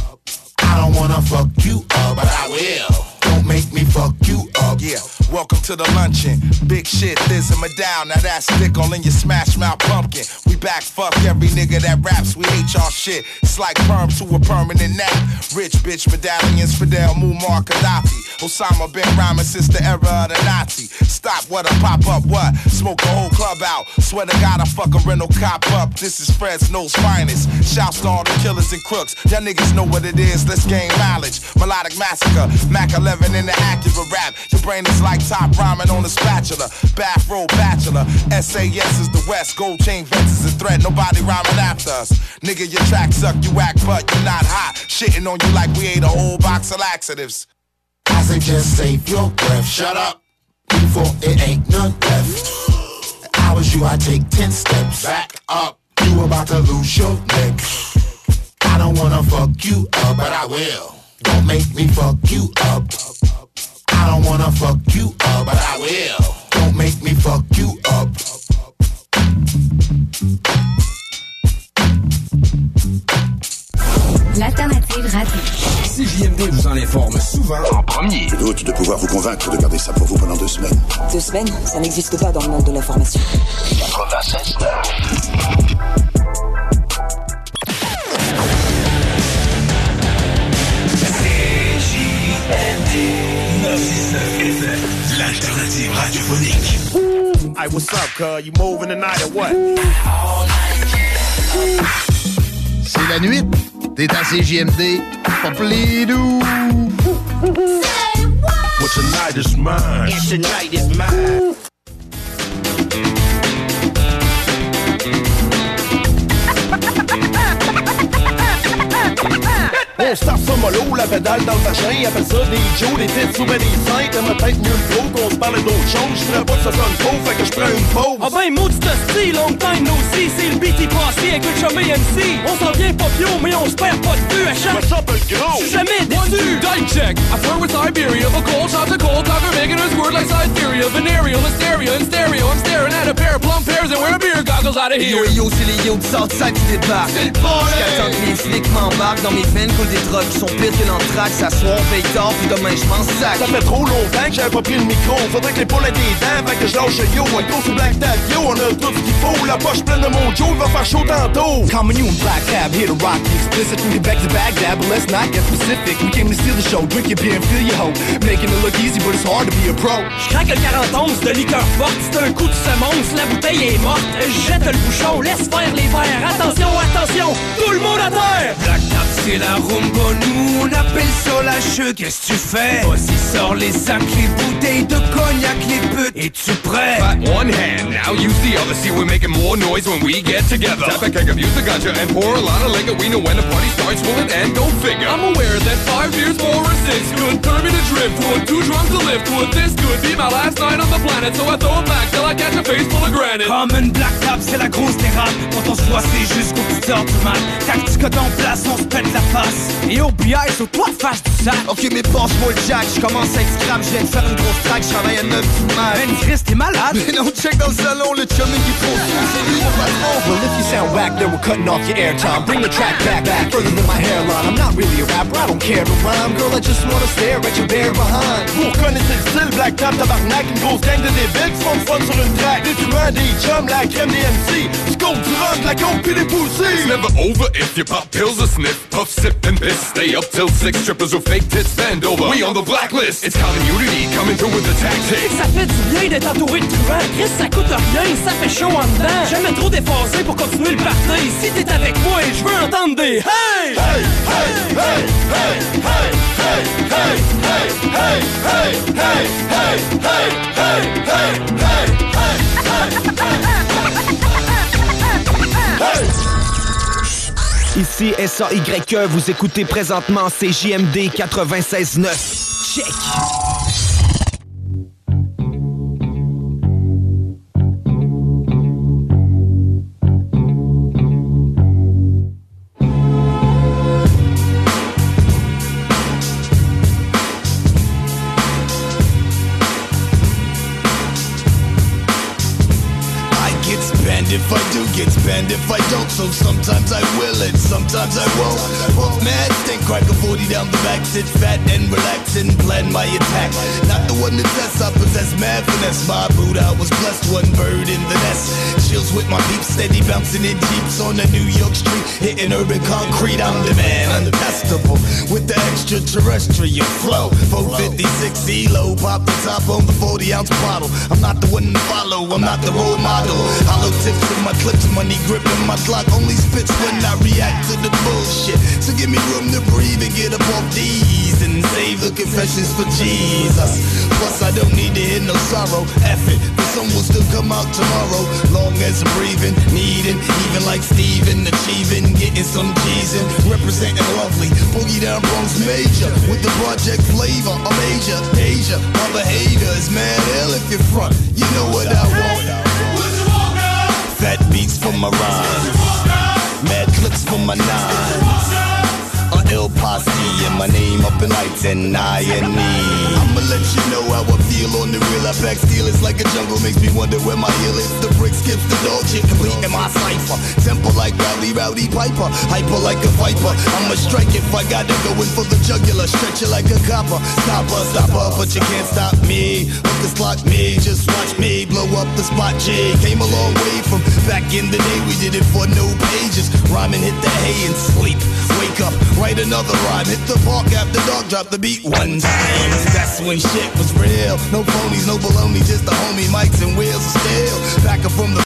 I don't wanna fuck you up, but I will. Don't make me fuck you up. Yeah, welcome to the luncheon. Big shit, this'em down. Now that's stick all in your smash mouth pumpkin. We back, fuck every nigga that raps. We hate y'all shit. It's like perm to a permanent nap. Rich bitch medallions, Fidel, Muammar Gaddafi. Osama been rhyming since the era of the Nazi. Stop what I pop up, what? Smoke the whole club out. Swear to God I fuck a rental cop up. This is Fresno's finest. Shouts to all the killers and crooks. Y'all niggas know what it is, let's gain mileage. Melodic massacre, Mac 11 in the Acura rap. Your brain is like top rhyming on a spatula. Bathrobe bachelor, SAS is the West. Gold chain vents is a threat, nobody rhyming after us. Nigga, your track suck, you act but you not hot. Shitting on you like we ate a whole box of laxatives. I say just save your breath, shut up, before it ain't none left. If I was you, I'd take 10 steps back up. You about to lose your neck. I don't wanna fuck you up, but I will. Don't make me fuck you up. I don't wanna fuck you up, but I will. Don't make me fuck you up. L'alternative radio. CJMD vous en informe souvent en premier. Je doute de pouvoir vous convaincre de garder ça pour vous pendant 2 semaines. 2 semaines, ça n'existe pas dans le monde de l'information. 96. L'alternative radiophonique. Hey, what's up, cuz? You moving tonight or what? C'est la nuit. T'es à CJMD. Pas plus doux. Well, tonight is mine. And tonight is mine. On se tape ça mollo, la pédale dans le vagin. Appelle ça des Joe, des têtes sous ben des seins. T'aimerais peut-être mieux le flow qu'on se parle d'autres choses. J'voudrais pas que ça sonne faux, fait que j'prends une pause. Ah ben maudit style, long time no see. C'est le BT passé avec le chumé MC. On s'en vient pas bio, mais on se perd pas de vue à chaque... What's up, le gros? J'suis jamais déçu. Die check. I flirt with Siberia, but cold shots are cold. Copper making us squirt like Siberia. Venereal, hysteria, in stereo. I'm staring at a pair of plum pears and wear a beer goggle. heels out of here. Yo, c'est les yo du Southside qui débarquent. C'est le party. Jusqu'à temps que les flics m'embarquent. Dans mes veines coulent des drogues qui sont pires que l'anthrax. Ça soir, on paye tard, puis demain je m'en sac. Ça fait trop longtemps que j'avais pas pris le micro. Faudrait que les poules aient des dents, fait que je lâche yo. Un gros sous Black Tab, yo, on a tout ce qu'il faut. La poche pleine de mon Joe, il va faire chaud tantôt. Common, you and Black Tab, here to rock the explicit. We get back to Baghdad, but let's not get specific. We came to steal the show, drink your beer and fill your hoe. Making it look easy, but it's hard to be a pro. J'craque le 40 onces de liqueur forte. C'est un coup de semonce, la bouteille est morte. Jette le bouchon, laisse faire les verres. Attention, attention, tout le monde à terre. Black Tab, c'est la rumba, nous on appelle ça la cheux. Qu'est-ce que tu fais? Vas-y, sors les sacs, les bouteilles de cognac, les putes. Es-tu prêt? Clap one hand, now use the other. See, we're making more noise when we get together. Tap a keg of use the ganja and pour a lot of liquor. We know when the party starts, will it end? Go figure. I'm aware that 5 beers, 4 or 6 could turn me to drift. Would 2 drums to lift? Would this could be my last night on the planet? So I throw it back till I catch a face full of granite. Common Black Tab, c'est la grosse dérape. Quand on se voit, c'est juste qu'au petit sort du mal. Tactique en place, on se pète la face. Et OBI, sur toi, face du sac. Ok, mais passe-moi le jack. J'commence à être scrap, j'viens de faire une grosse track. J'travaille à 9 du mal. Ben Chris, t'es malade? Mais non, check dans le salon, le chummy qui trop sous. C'est lui mon patron. Well, if you sound whack, then we're cutting off your airtime. Bring the track back, further than my hairline. I'm not really a rapper, I don't care to rhyme. Girl, I just wanna stare at your bare behind. Vous reconnaissez le style, Black Tab, tabarnak. Une grosse gang de débiles qui font du fun sur une track. Des truands, des chums, la crème des MC. Du coke, du rhum, de la coke, pis des poussées. It's never over if you pop pills or sniff. Puff, sip, and piss. Stay up till 6. Strippers with fake tits bend over. We on the blacklist. It's common unity coming through with the tactics. Ça fait du bien d'être entouré de truands. Chris, ça coûte rien, ça fait chaud en dedans. Jamais trop défoncé pour continuer le party. Si t'es avec moi, je veux entendre des hey! Hey, hey, hey, hey, hey, hey, hey, hey, hey, hey, hey, hey, hey, hey, hey, hey, hey, hey. Ici SAYE, vous écoutez présentement CJMD 96.9. Check! If I do get spent, if I don't, so sometimes I will and sometimes I won't. Puff mad, stink, crack a 40 down the back, sit fat and relax and plan my attack. Not the one that tests, I possess mad finesse. My boot, I was blessed, one bird in the nest. Chills with my peeps, steady bouncing in jeeps on the New York street, hitting urban concrete. I'm the man, untestable, with the extraterrestrial flow. 456 ELO, pop the top on the 40-ounce bottle. I'm not the one to follow, I'm not the role model. Hollow tips in my clips, money gripping my Glock only spits when I react to the bullshit. So give me room to breathe and get up off these and save the confessions for Jesus. Plus I don't need to hear no sorrow. F it, the sun will still come out tomorrow. Long as I'm breathing, needing, even like Steven, achieving, getting some G's in, representing lovely. Boogie down Bronx major with the project flavor. I'm Asia, my behavior is mad ill if you're front. You know what I want. Fat beats for my rhymes, mad clips for my nines. Ill posse and my name up in lights and I&E. I'ma let you know how I feel on the real. I pack steel, it's like a jungle, makes me wonder where my heel is. The brick skips the dog shit, complete in my cipher. Temper like Rowdy Piper, hyper like a viper. I'ma strike if I gotta go in for the jugular. Stretch it like a copper, stopper, but you can't stop me. Hookers lock me, just watch me blow up the spot. J came a long way from back in the day. We did it for no pages. Rhyming, hit the hay and sleep. Wake up, write another rhyme. Hit the park after dark, drop the beat one time. That's when shit was real. No phonies, no baloney, just the homie mics and wheels of steel. Back up from the